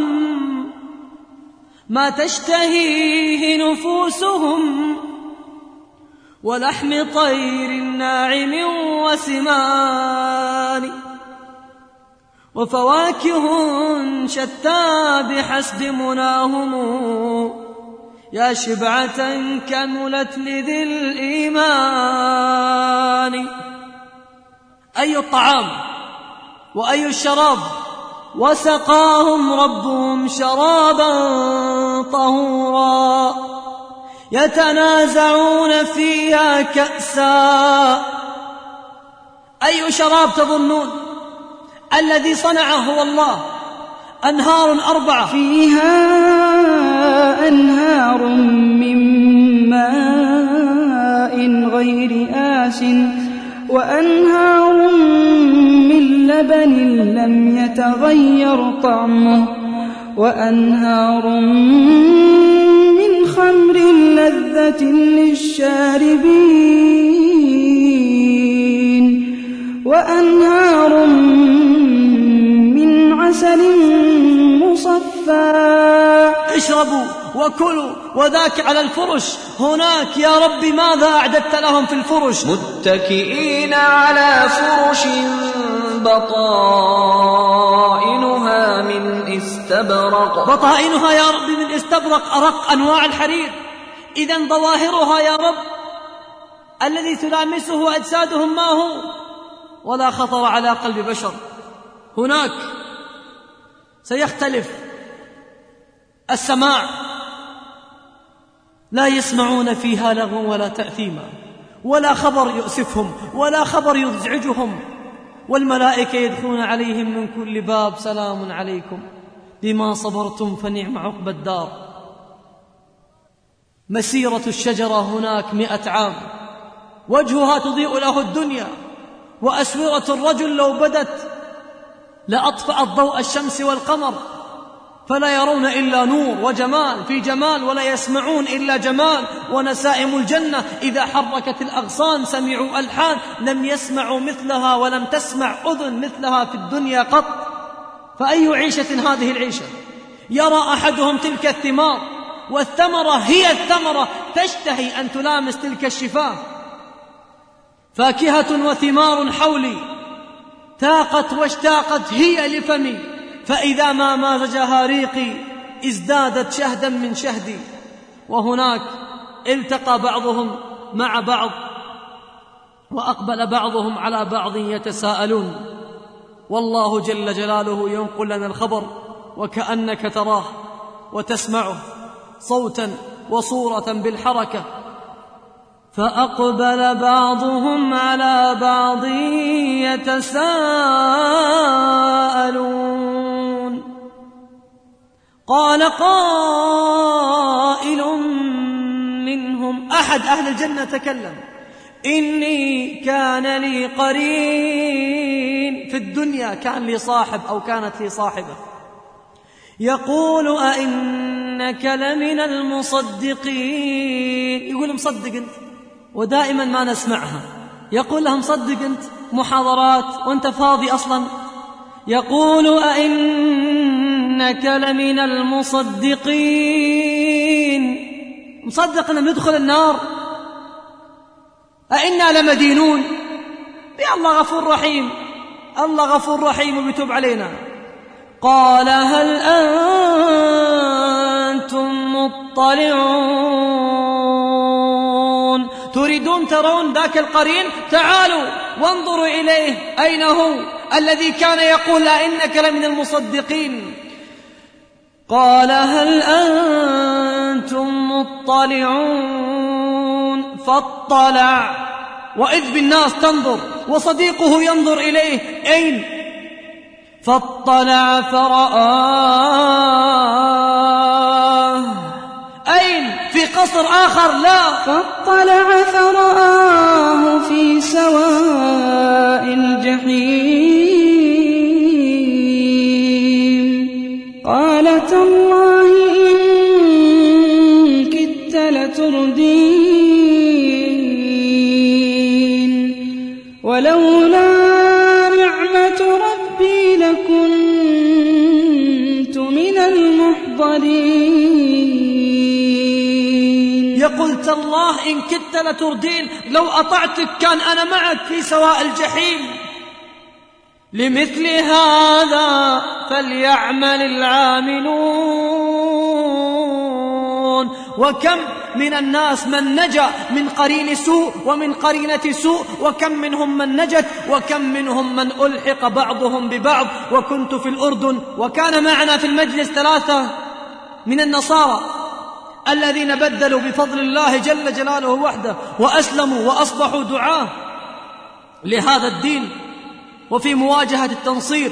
ما تشتهيه نفوسهم، ولحم طير ناعم وسمان، وفواكه شتى بحسب مناهم، يا شبعة كملت لذي الإيمان. أي الطعام وأي الشراب، وسقاهم ربهم شرابا طهورا، يتنازعون فيها كأسا. أي شراب تظنون؟ الذي صنعه هو الله. أنهار 4 فيها أنهار من ماء غير آسٍ، وأنهار من لبن لم يتغير طعمه، وأنهار من خمر لذة للشاربين، وأنهار من عسل مصفى. اشربوا وكلوا وذاك على الفرش. هناك يا رب ماذا أعددت لهم في الفرش؟ متكئين على فرش بطائنها من استبرق. بطائنها يا رب من استبرق، أرق أنواع الحرير. إذن ظواهرها يا رب الذي تلامسه أجسادهم ما هو، ولا خطر على قلب بشر. هناك سيختلف السماع، لا يسمعون فيها لغوا ولا تأثيما، ولا خبر يؤسفهم ولا خبر يزعجهم، والملائكة يدخلون عليهم من كل باب، سلام عليكم بما صبرتم فنعم عقبى الدار. مسيرة الشجرة هناك 100 عام، وجهها تضيء له الدنيا، وأسورة الرجل لو بدت لأطفأت ضوء الشمس والقمر، فلا يرون إلا نور وجمال في جمال، ولا يسمعون إلا جمال. ونسائم الجنة إذا حركت الأغصان سمعوا ألحان لم يسمعوا مثلها، ولم تسمع أذن مثلها في الدنيا قط. فأي عيشة هذه العيشة؟ يرى أحدهم تلك الثمار، والثمرة هي الثمرة، تشتهي أن تلامس تلك الشفاه. فاكهة وثمار حولي، تاقت واشتاقت هي لفمي، فإذا ما مازجها ريقي ازدادت شهدا من شهدي. وهناك التقى بعضهم مع بعض، وأقبل بعضهم على بعض يتساءلون، والله جل جلاله ينقل لنا الخبر وكأنك تراه وتسمعه صوتا وصورة بالحركة. فأقبل بعضهم على بعض يتساءلون. قال قائل منهم، أحد أهل الجنة تكلم: إني كان لي قرين في الدنيا، كان لي صاحب أو كانت لي صاحبة، يقول أئنك لمن المصدقين. يقول مصدق أنت، ودائما ما نسمعها، يقول لهم صدق أنت، محاضرات وأنت فاضي أصلا. يقول أئنك لمن المصدقين، مصدق أن ندخل النار، أئنا لمدينون. يا الله غفور رحيم، الله غفور رحيم وبيتوب علينا. قال هل أنتم مطلعون؟ تريدون ترون ذاك القرين؟ تعالوا وانظروا إليه، أين هو الذي كان يقول أئنك لمن المصدقين؟ قال هل أنتم مطلعون؟ فاطلع، وإذ بالناس تنظر وصديقه ينظر إليه، أين؟ فاطلع فرآه. أين؟ في قصر آخر؟ لا، فاطلع فرآه في سواء الجحيم. قال تالله إن كدت لتردين، ولولا نعمة ربي لكنت من المحضرين. يقول تالله إن كدت لتردين، لو أطعتك كان أنا معك في سواء الجحيم. لمثل هذا فليعمل العاملون. وكم من الناس من نجا من قرين سوء ومن قرينة سوء، وكم منهم من نجت، وكم منهم من ألحق بعضهم ببعض. وكنت في الأردن، وكان معنا في المجلس 3 من النصارى الذين بدلوا بفضل الله جل جلاله وحده وأسلموا وأصبحوا دعاة لهذا الدين وفي مواجهة التنصير.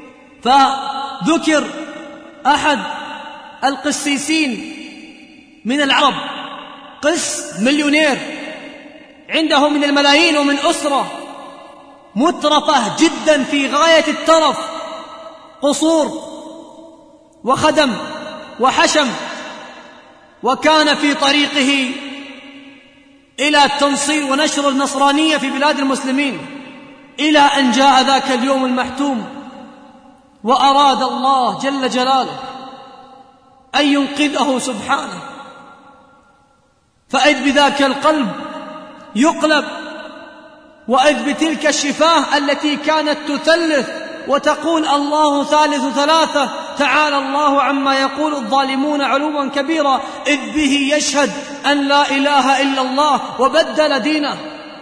فذكر أحد القسيسين من العرب، قس مليونير، عنده من الملايين ومن أسرة مترفة جدا في غاية الترف، قصور وخدم وحشم، وكان في طريقه إلى التنصير ونشر النصرانية في بلاد المسلمين، إلى أن جاء ذاك اليوم المحتوم، وأراد الله جل جلاله أن ينقذه سبحانه. فإذ بذاك القلب يقلب، وإذ بتلك الشفاه التي كانت تثلث وتقول الله ثالث ثلاثة، تعالى الله عما يقول الظالمون علوا كبيرا، إذ به يشهد أن لا إله إلا الله، وبدل دينه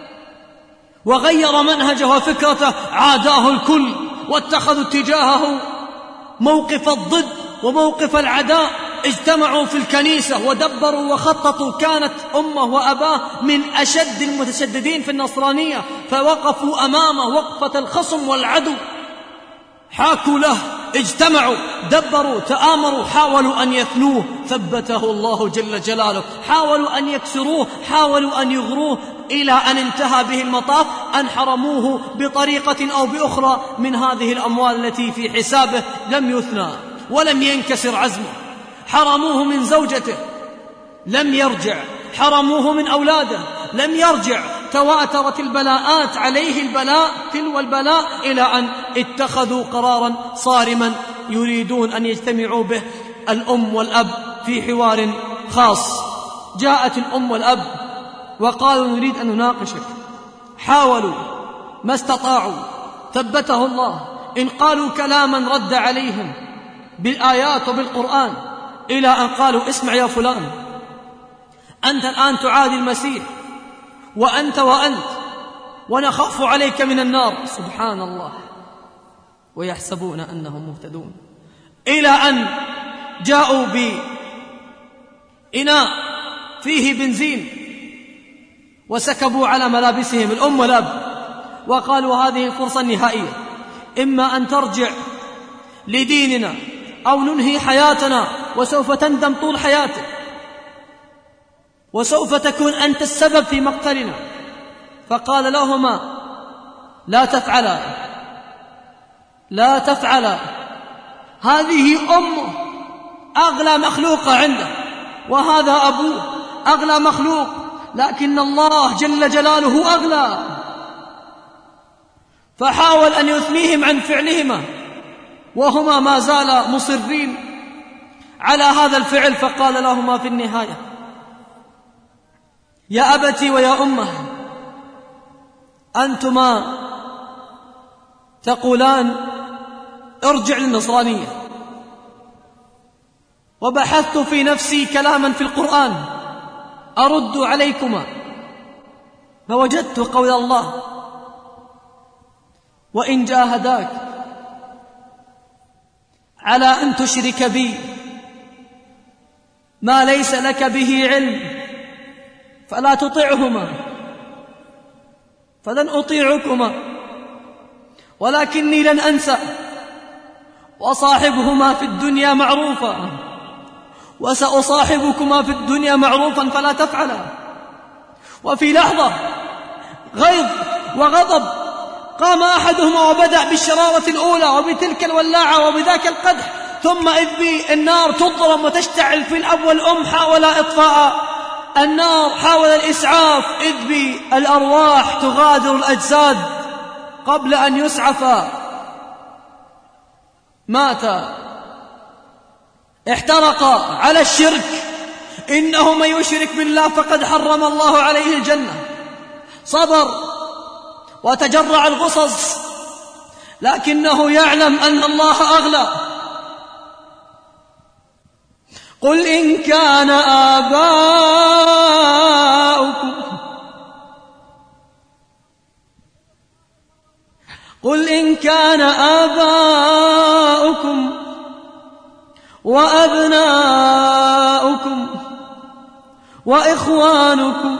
وغير منهجه وفكرته. عاداه الكل واتخذوا اتجاهه موقف الضد وموقف العداء. اجتمعوا في الكنيسة ودبروا وخططوا. كانت أمه وأباه من أشد المتشددين في النصرانية، فوقفوا أمامه وقفة الخصم والعدو، حاكوا له، اجتمعوا، دبروا، تآمروا، حاولوا أن يثنوه، ثبته الله جل جلاله. حاولوا أن يكسروه، حاولوا أن يغروه، إلى أن انتهى به المطاف أن حرموه بطريقة أو بأخرى من هذه الأموال التي في حسابه لم يثنى ولم ينكسر عزمه. حرموه من زوجته لم يرجع، حرموه من أولاده لم يرجع. تواترت البلاءات عليه، البلاء تلو البلاء، إلى أن اتخذوا قرارا صارما يريدون أن يجتمعوا به الأم والأب في حوار خاص. جاءت الأم والأب وقالوا نريد أن نناقشك. حاولوا ما استطاعوا، ثبته الله. إن قالوا كلاما رد عليهم بالآيات وبالقرآن، إلى أن قالوا اسمع يا فلان، أنت الآن تعادي المسيح، وأنت ونخاف عليك من النار. سبحان الله، ويحسبون أنهم مهتدون. إلى أن جاءوا بإناء فيه بنزين وسكبوا على ملابسهم الأم والأب وقالوا هذه الفرصة النهائية، إما أن ترجع لديننا أو ننهي حياتنا وسوف تندم طول حياتك وسوف تكون أنت السبب في مقتلنا. فقال لهما لا تفعلا لا تفعلا، هذه أمه أغلى مخلوقة عنده وهذا أبوه أغلى مخلوق، لكن الله جل جلاله أغلى. فحاول أن يثنيهم عن فعلهما وهما ما زالا مصرين على هذا الفعل، فقال لهما في النهاية يا أبتي ويا أمه أنتما تقولان ارجع للنصرانية، وبحثت في نفسي كلاما في القرآن أرد عليكما فوجدت قول الله وإن جاهداك على أن تشرك بي ما ليس لك به علم فلا تطعهما، فلن أطيعكما ولكني لن أنسى، وصاحبهما في الدنيا معروفا وسأصاحبكما في الدنيا معروفا فلا تفعلا. وفي لحظة غيظ وغضب قام أحدهما وبدأ بالشرارة الأولى وبتلك الولاعة وبذاك القدح، ثم إذ بالنار تضرم وتشتعل في الأب والأم حاول إطفاء النار، حاول الإسعاف، إذ بالأرواح تغادر الأجساد قبل أن يسعفا مات احترق على الشرك. إنه من يشرك بالله فقد حرم الله عليه الجنة. صبر وتجرع الغصص لكنه يعلم أن الله أغلى. قل إن كان آباؤكم وأبناؤكم وإخوانكم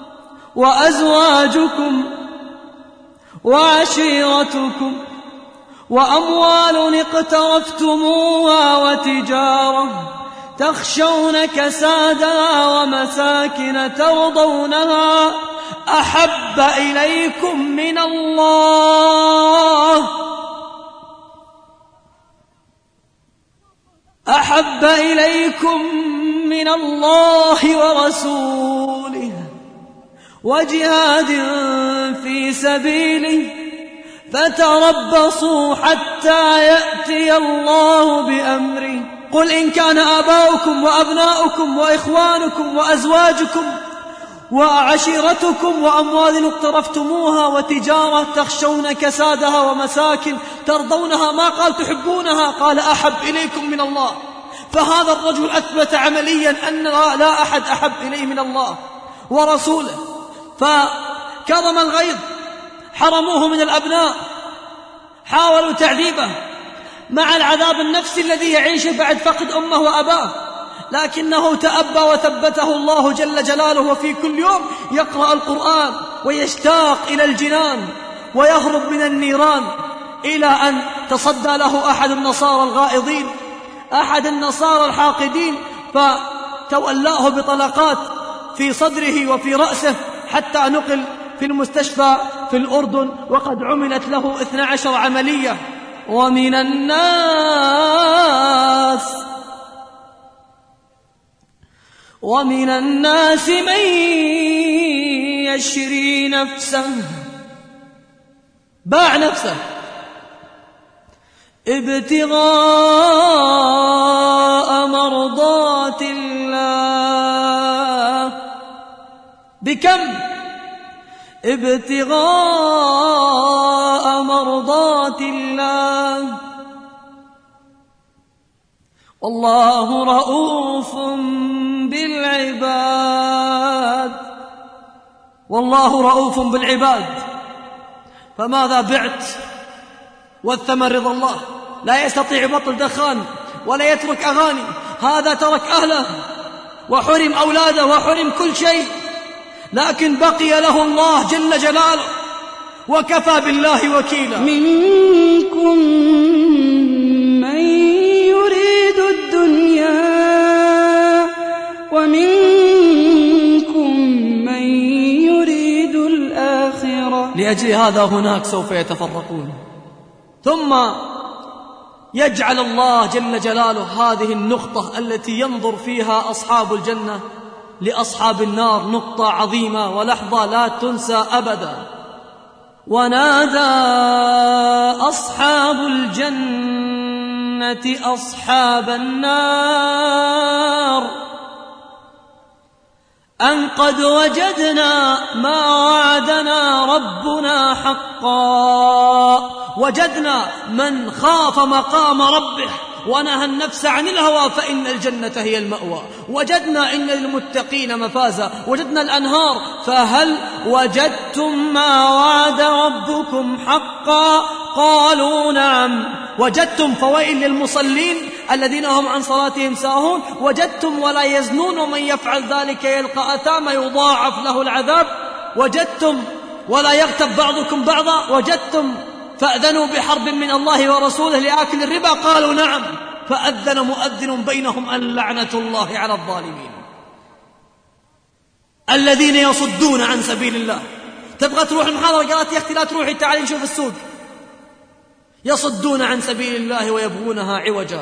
وأزواجكم وعشيرتكم وأموال اقترفتموها وتجارة تخشون كسادها ومساكن ترضونها أحب إليكم من الله ورسوله وجهاد في سبيله فتربصوا حتى يأتي الله بأمره. قل إن كان آباؤكم وأبناؤكم وإخوانكم وأزواجكم وعشيرتكم وأموال اقترفتموها وتجارة تخشون كسادها ومساكن ترضونها، ما قال تحبونها، قال أحب إليكم من الله. فهذا الرجل أثبت عمليا أن لا أحد أحب إليه من الله ورسوله، فكظم الغيظ، حرموه من الأبناء، حاولوا تعذيبه مع العذاب النفسي الذي يعيشه بعد فقد أمه وأباه، لكنه تأبى وثبته الله جل جلاله، وفي كل يوم يقرأ القرآن ويشتاق إلى الجنان ويهرب من النيران، إلى أن تصدى له أحد النصارى الغائضين، أحد النصارى الحاقدين، فتولاه بطلقات في صدره وفي رأسه حتى نقل في المستشفى في الأردن، وقد عملت له 12 عملية. ومن الناس من يشري نفسه، باع نفسه ابتغاء مرضات الله. بكم؟ ابتغاء مرضات الله. والله رؤوف بالعباد، والله رؤوف بالعباد. فماذا بعت والثمن رضا الله؟ لا يستطيع بطل دخان ولا يترك أغاني. هذا ترك أهله وحرم أولاده وحرم كل شيء، لكن بقي له الله جل جلاله وكفى بالله وكيلا. منكم من يريد الدنيا ومنكم من يريد الآخرة، لأجل هذا هناك سوف يتفرقون. ثم يجعل الله جل جلاله هذه النقطة التي ينظر فيها أصحاب الجنة لأصحاب النار نقطة عظيمة ولحظة لا تنسى أبدا. ونادى أصحاب الجنة أصحاب النار أن قد وجدنا ما وعدنا ربنا حقا. وجدنا من خاف مقام ربه ونهى النفس عن الهوى فإن الجنة هي المأوى. وجدنا إن للمتقين مفازا، وجدنا الأنهار. فهل وجدتم ما وعد ربكم حقا؟ قالوا نعم. وجدتم فويل للمصلين الذين هم عن صلاتهم ساهون. وجدتم ولا يزنون ومن يفعل ذلك يلقى أثاما يضاعف له العذاب. وجدتم ولا يغتب بعضكم بعضا. وجدتم فأذنوا بحرب من الله ورسوله لآكل الربا. قالوا نعم. فأذن مؤذن بينهم أن لعنة الله على الظالمين الذين يصدون عن سبيل الله. تبغى تروح المحاضرة؟ قالت يا أختي لا تروحي، تعالي نشوف السوق. يصدون عن سبيل الله ويبغونها عوجا.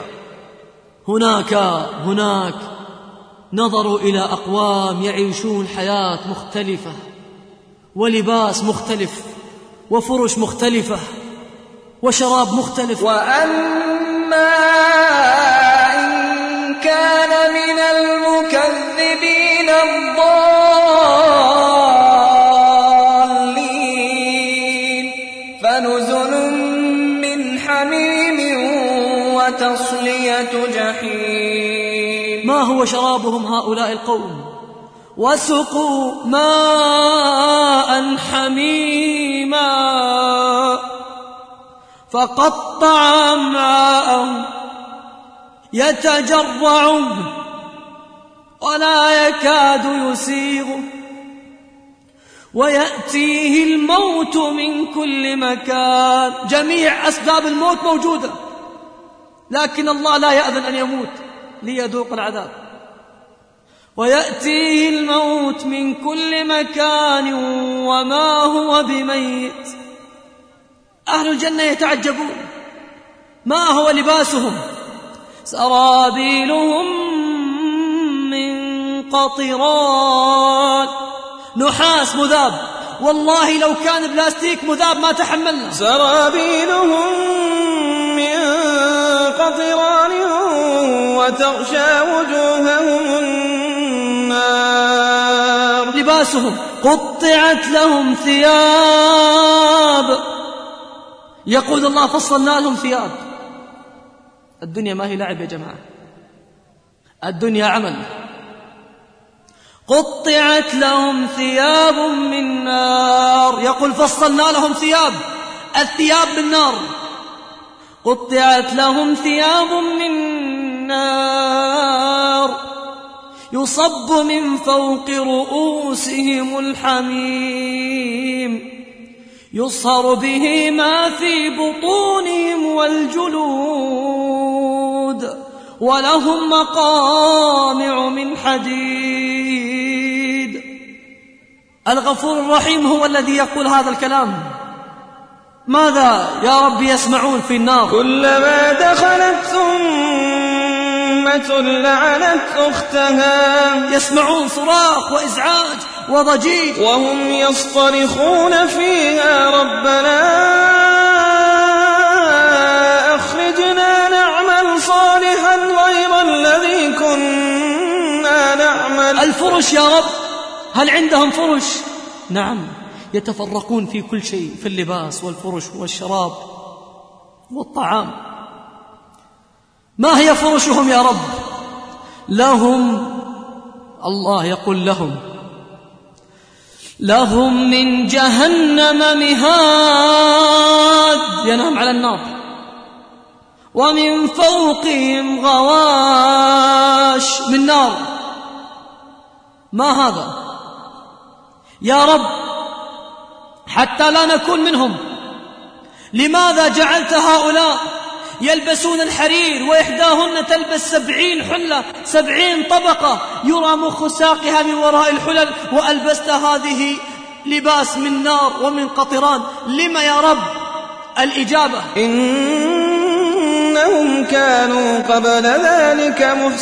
هناك نظروا إلى أقوام يعيشون حياة مختلفة ولباس مختلف وفرش مختلفة وشراب مختلف. وأما إن كان من المكذبين الضالين فنزل من حميم وتصلية جحيم. ما هو شرابهم هؤلاء القوم؟ وسقوا ماء حميما فقطع أمعاءهم يتجرعه ولا يكاد يسيغه ويأتيه الموت من كل مكان. جميع أسباب الموت موجودة، لكن الله لا يأذن أن يموت ليذوق العذاب. ويأتيه الموت من كل مكان وما هو بميت. أهل الجنة يتعجبون ما هو لباسهم؟ سرابيلهم من قطران، نحاس مذاب. والله لو كان بلاستيك مذاب ما تحملنا. سرابيلهم من قطران وتغشى وجوههم النار. لباسهم قطعت لهم ثياب. يقول الله فصلنا لهم ثياب. الدنيا ما هي لعب يا جماعة، الدنيا عمل. قطعت لهم ثياب من نار. يقول فصلنا لهم ثياب، الثياب من نار. قطعت لهم ثياب من نار يصب من فوق رؤوسهم الحميم يصهر به ما في بطونهم والجلود ولهم مقامع من حديد. الغفور الرحيم هو الذي يقول هذا الكلام. ماذا يا رب يسمعون في النار؟ كلما دخلت أمة لعنت أختها. يسمعون صراخ وإزعاج وضجيج وهم يصطرخون فيها ربنا أخرجنا نعمل صالحا غير الذي كنا نعمل. الفرش يا رب، هل عندهم فرش؟ نعم، يتفرقون في كل شيء، في اللباس والفرش والشراب والطعام. ما هي فرشهم يا رب؟ لهم، الله يقول لهم من جهنم مهاد، ينام على النار. ومن فوقهم غواش من نار. ما هذا يا رب حتى لا نكون منهم؟ لماذا جعلت هؤلاء يلبسون الحرير وإحداهن تلبس 70 حلة 70 طبقة يرى مخ ساقها من وراء الحلل، وألبست هذه لباس من نار ومن قطران؟ لما يا رب؟ الإجابة: إنهم كانوا قبل ذلك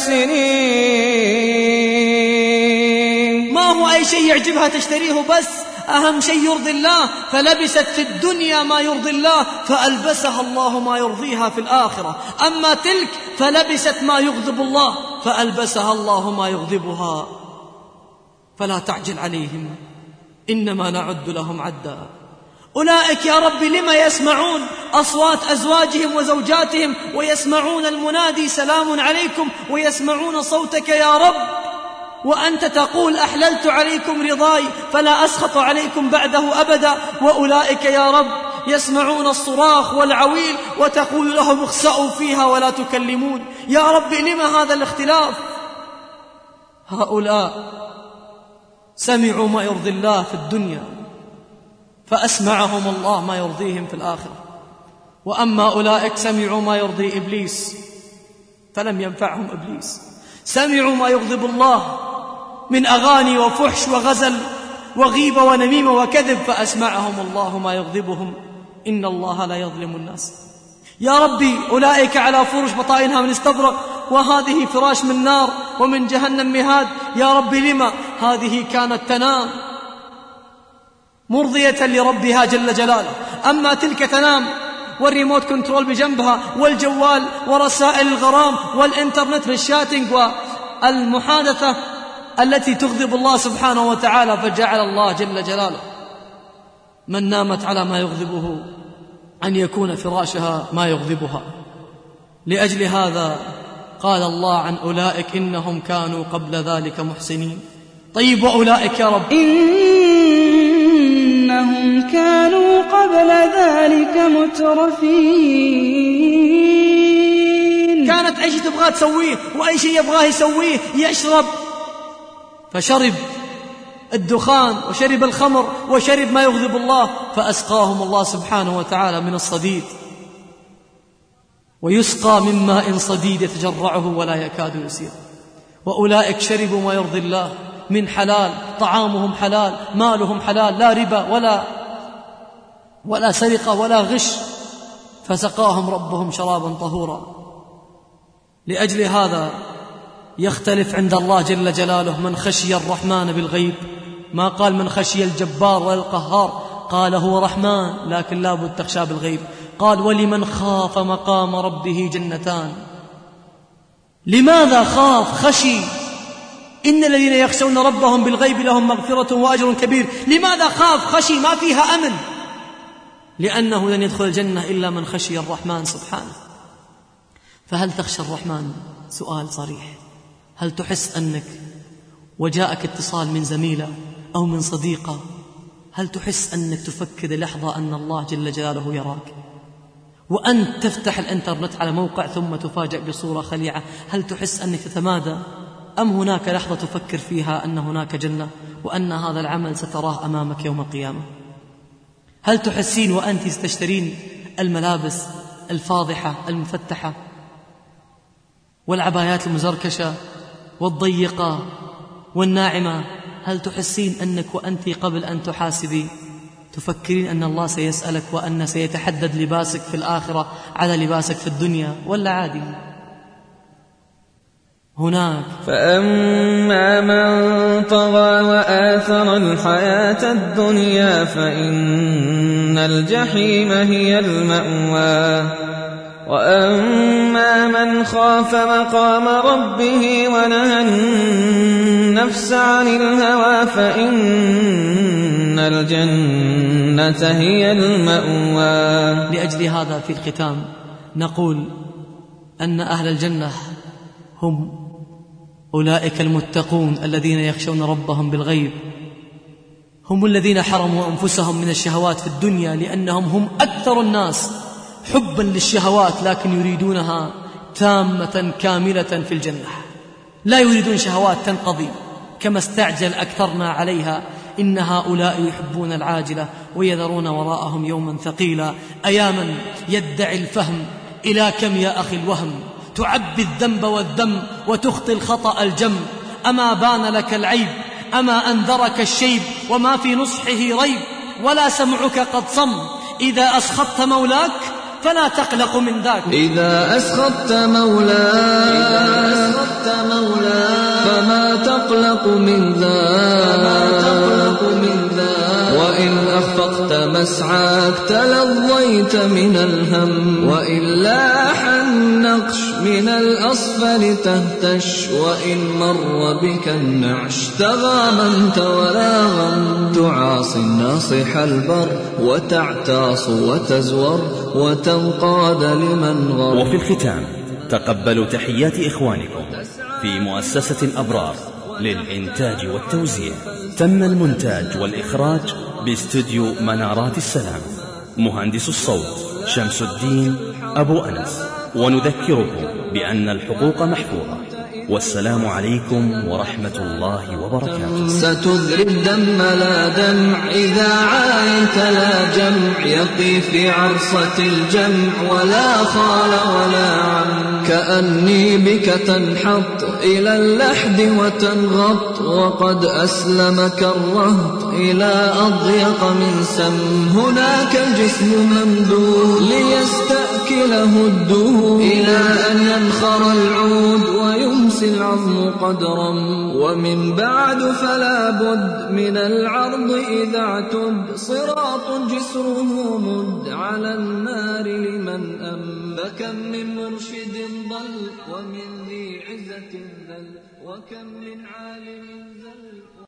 محسنين. ما هو أي شيء يعجبها تشتريه، بس أهم شيء يرضي الله، فلبست في الدنيا ما يرضي الله فألبسها الله ما يرضيها في الآخرة. أما تلك فلبست ما يغضب الله فألبسها الله ما يغضبها. فلا تعجل عليهم إنما نعد لهم عدا. أولئك يا رب لما يسمعون أصوات أزواجهم وزوجاتهم ويسمعون المنادي سلام عليكم ويسمعون صوتك يا رب، وأنت تقول أحللت عليكم رضاي فلا أسخط عليكم بعده أبدا. وأولئك يا رب يسمعون الصراخ والعويل وتقول لهم اخسأوا فيها ولا تكلمون. يا رب لما هذا الاختلاف؟ هؤلاء سمعوا ما يرضي الله في الدنيا فأسمعهم الله ما يرضيهم في الآخرة، وأما أولئك سمعوا ما يرضي إبليس فلم ينفعهم إبليس، سمعوا ما يغضب الله من أغاني وفحش وغزل وغيبة ونميمة وكذب فأسمعهم الله ما يغضبهم. إن الله لا يظلم الناس. يا ربي أولئك على فرش بطائنها من استبرق وهذه فراش من نار ومن جهنم مهاد. يا رب لما؟ هذه كانت تنام مرضية لربها جل جلاله، أما تلك تنام والريموت كنترول بجنبها والجوال ورسائل الغرام والإنترنت بالشاتنج والمحادثة التي تغضب الله سبحانه وتعالى. فجعل الله جل جلاله من نامت على ما يغضبه أن يكون فراشها ما يغضبها. لأجل هذا قال الله عن أولئك إنهم كانوا قبل ذلك محسنين. طيب وأولئك يا رب؟ إنهم كانوا قبل ذلك مترفين. كانت أي شيء تبغاه تسويه وأي شيء يبغاه يسويه، يشرب فشرب الدخان وشرب الخمر وشرب ما يغضب الله فأسقاهم الله سبحانه وتعالى من الصديد، ويسقى من ماء صديد يتجرعه ولا يكاد يسير. وأولئك شربوا ما يرضي الله من حلال، طعامهم حلال، مالهم حلال، لا ربا ولا سرقة ولا غش، فسقاهم ربهم شرابا طهورا. لأجل هذا يختلف عند الله جل جلاله من خشي الرحمن بالغيب، ما قال من خشي الجبار ولا القهار، قال هو رحمن لكن لا بد تخشى بالغيب. قال ولمن خاف مقام ربه جنتان. لماذا خاف خشي؟ إن الذين يخشون ربهم بالغيب لهم مغفرة وأجر كبير. لماذا خاف خشي؟ ما فيها أمن، لأنه لن يدخل الجنة إلا من خشي الرحمن سبحانه. فهل تخشى الرحمن؟ سؤال صريح. هل تحس أنك وجاءك اتصال من زميلة أو من صديقة، هل تحس أنك تفكر لحظة أن الله جل جلاله يراك؟ وأنت تفتح الإنترنت على موقع ثم تفاجأ بصورة خليعة، هل تحس أنك تتمادى؟ أم هناك لحظة تفكر فيها أن هناك جنة وأن هذا العمل ستراه أمامك يوم القيامة؟ هل تحسين وأنت تشترين الملابس الفاضحة المفتحة والعبايات المزركشة والضيقة والناعمة، هل تحسين أنك وأنت قبل أن تحاسبي تفكرين أن الله سيسألك وأن سيتحدد لباسك في الآخرة على لباسك في الدنيا، ولا عادي؟ هناك فأما من طغى وآثر الحياة الدنيا فإن الجحيم هي المأوى، وأما من خاف مقام ربه ونهى النفس عن الهوى فإن الجنة هي المأوى. لأجل هذا في الختام نقول أن أهل الجنة هم أولئك المتقون الذين يخشون ربهم بالغيب، هم الذين حرموا أنفسهم من الشهوات في الدنيا، لأنهم هم أكثر الناس حبا للشهوات، لكن يريدونها تامة كاملة في الجنة، لا يريدون شهوات تنقضي كما استعجل أكثرنا عليها. إن هؤلاء يحبون العاجلة ويذرون وراءهم يوما ثقيلا. أياما يدعي الفهم، إلى كم يا أخي الوهم؟ تعبي الذنب والذم وتخطي الخطأ الجم. أما بان لك العيب، أما أنذرك الشيب، وما في نصحه ريب، ولا سمعك قد صم. إذا أسخطت مولاك فلا تقلق من ذاك. إذا أسخطت مولاك فما تقلق من ذاك. وإن أخفقت مسعاك تلظيت من الهم. وإن لاح النقش من الأصفل تهتش. وإن مر بك النعش تغامنت ولا غم. تعاصي الناصح البر وتعتاص وتزور وتنقاد لمن غر. وفي الختام تقبلوا تحيات إخوانكم في مؤسسة الأبرار للإنتاج والتوزيع. تم المونتاج والإخراج باستوديو منارات السلام. مهندس الصوت شمس الدين أبو أنس. ونذكركم بأن الحقوق محفوظة. والسلام عليكم ورحمة الله وبركاته. ستذري الدم لا دمع إذا عاينت لا جمع. يقي في عرصة الجمع ولا خال ولا عم. كأني بك تنحط إلى اللحد وتنغط. وقد أسلمك الرهط إلى أضيق من سم. هناك الجسم ممدود ليستأكله الدهور إلى أن ينخر العود ويمسي العظم قدرا. ومن بعد فلا بد من العرض إذا اعتد. صراط جسره مد على النار لمن أم. فكم من مرشد ضل ومن ذي عزة ذل. وكم من عالم ذل.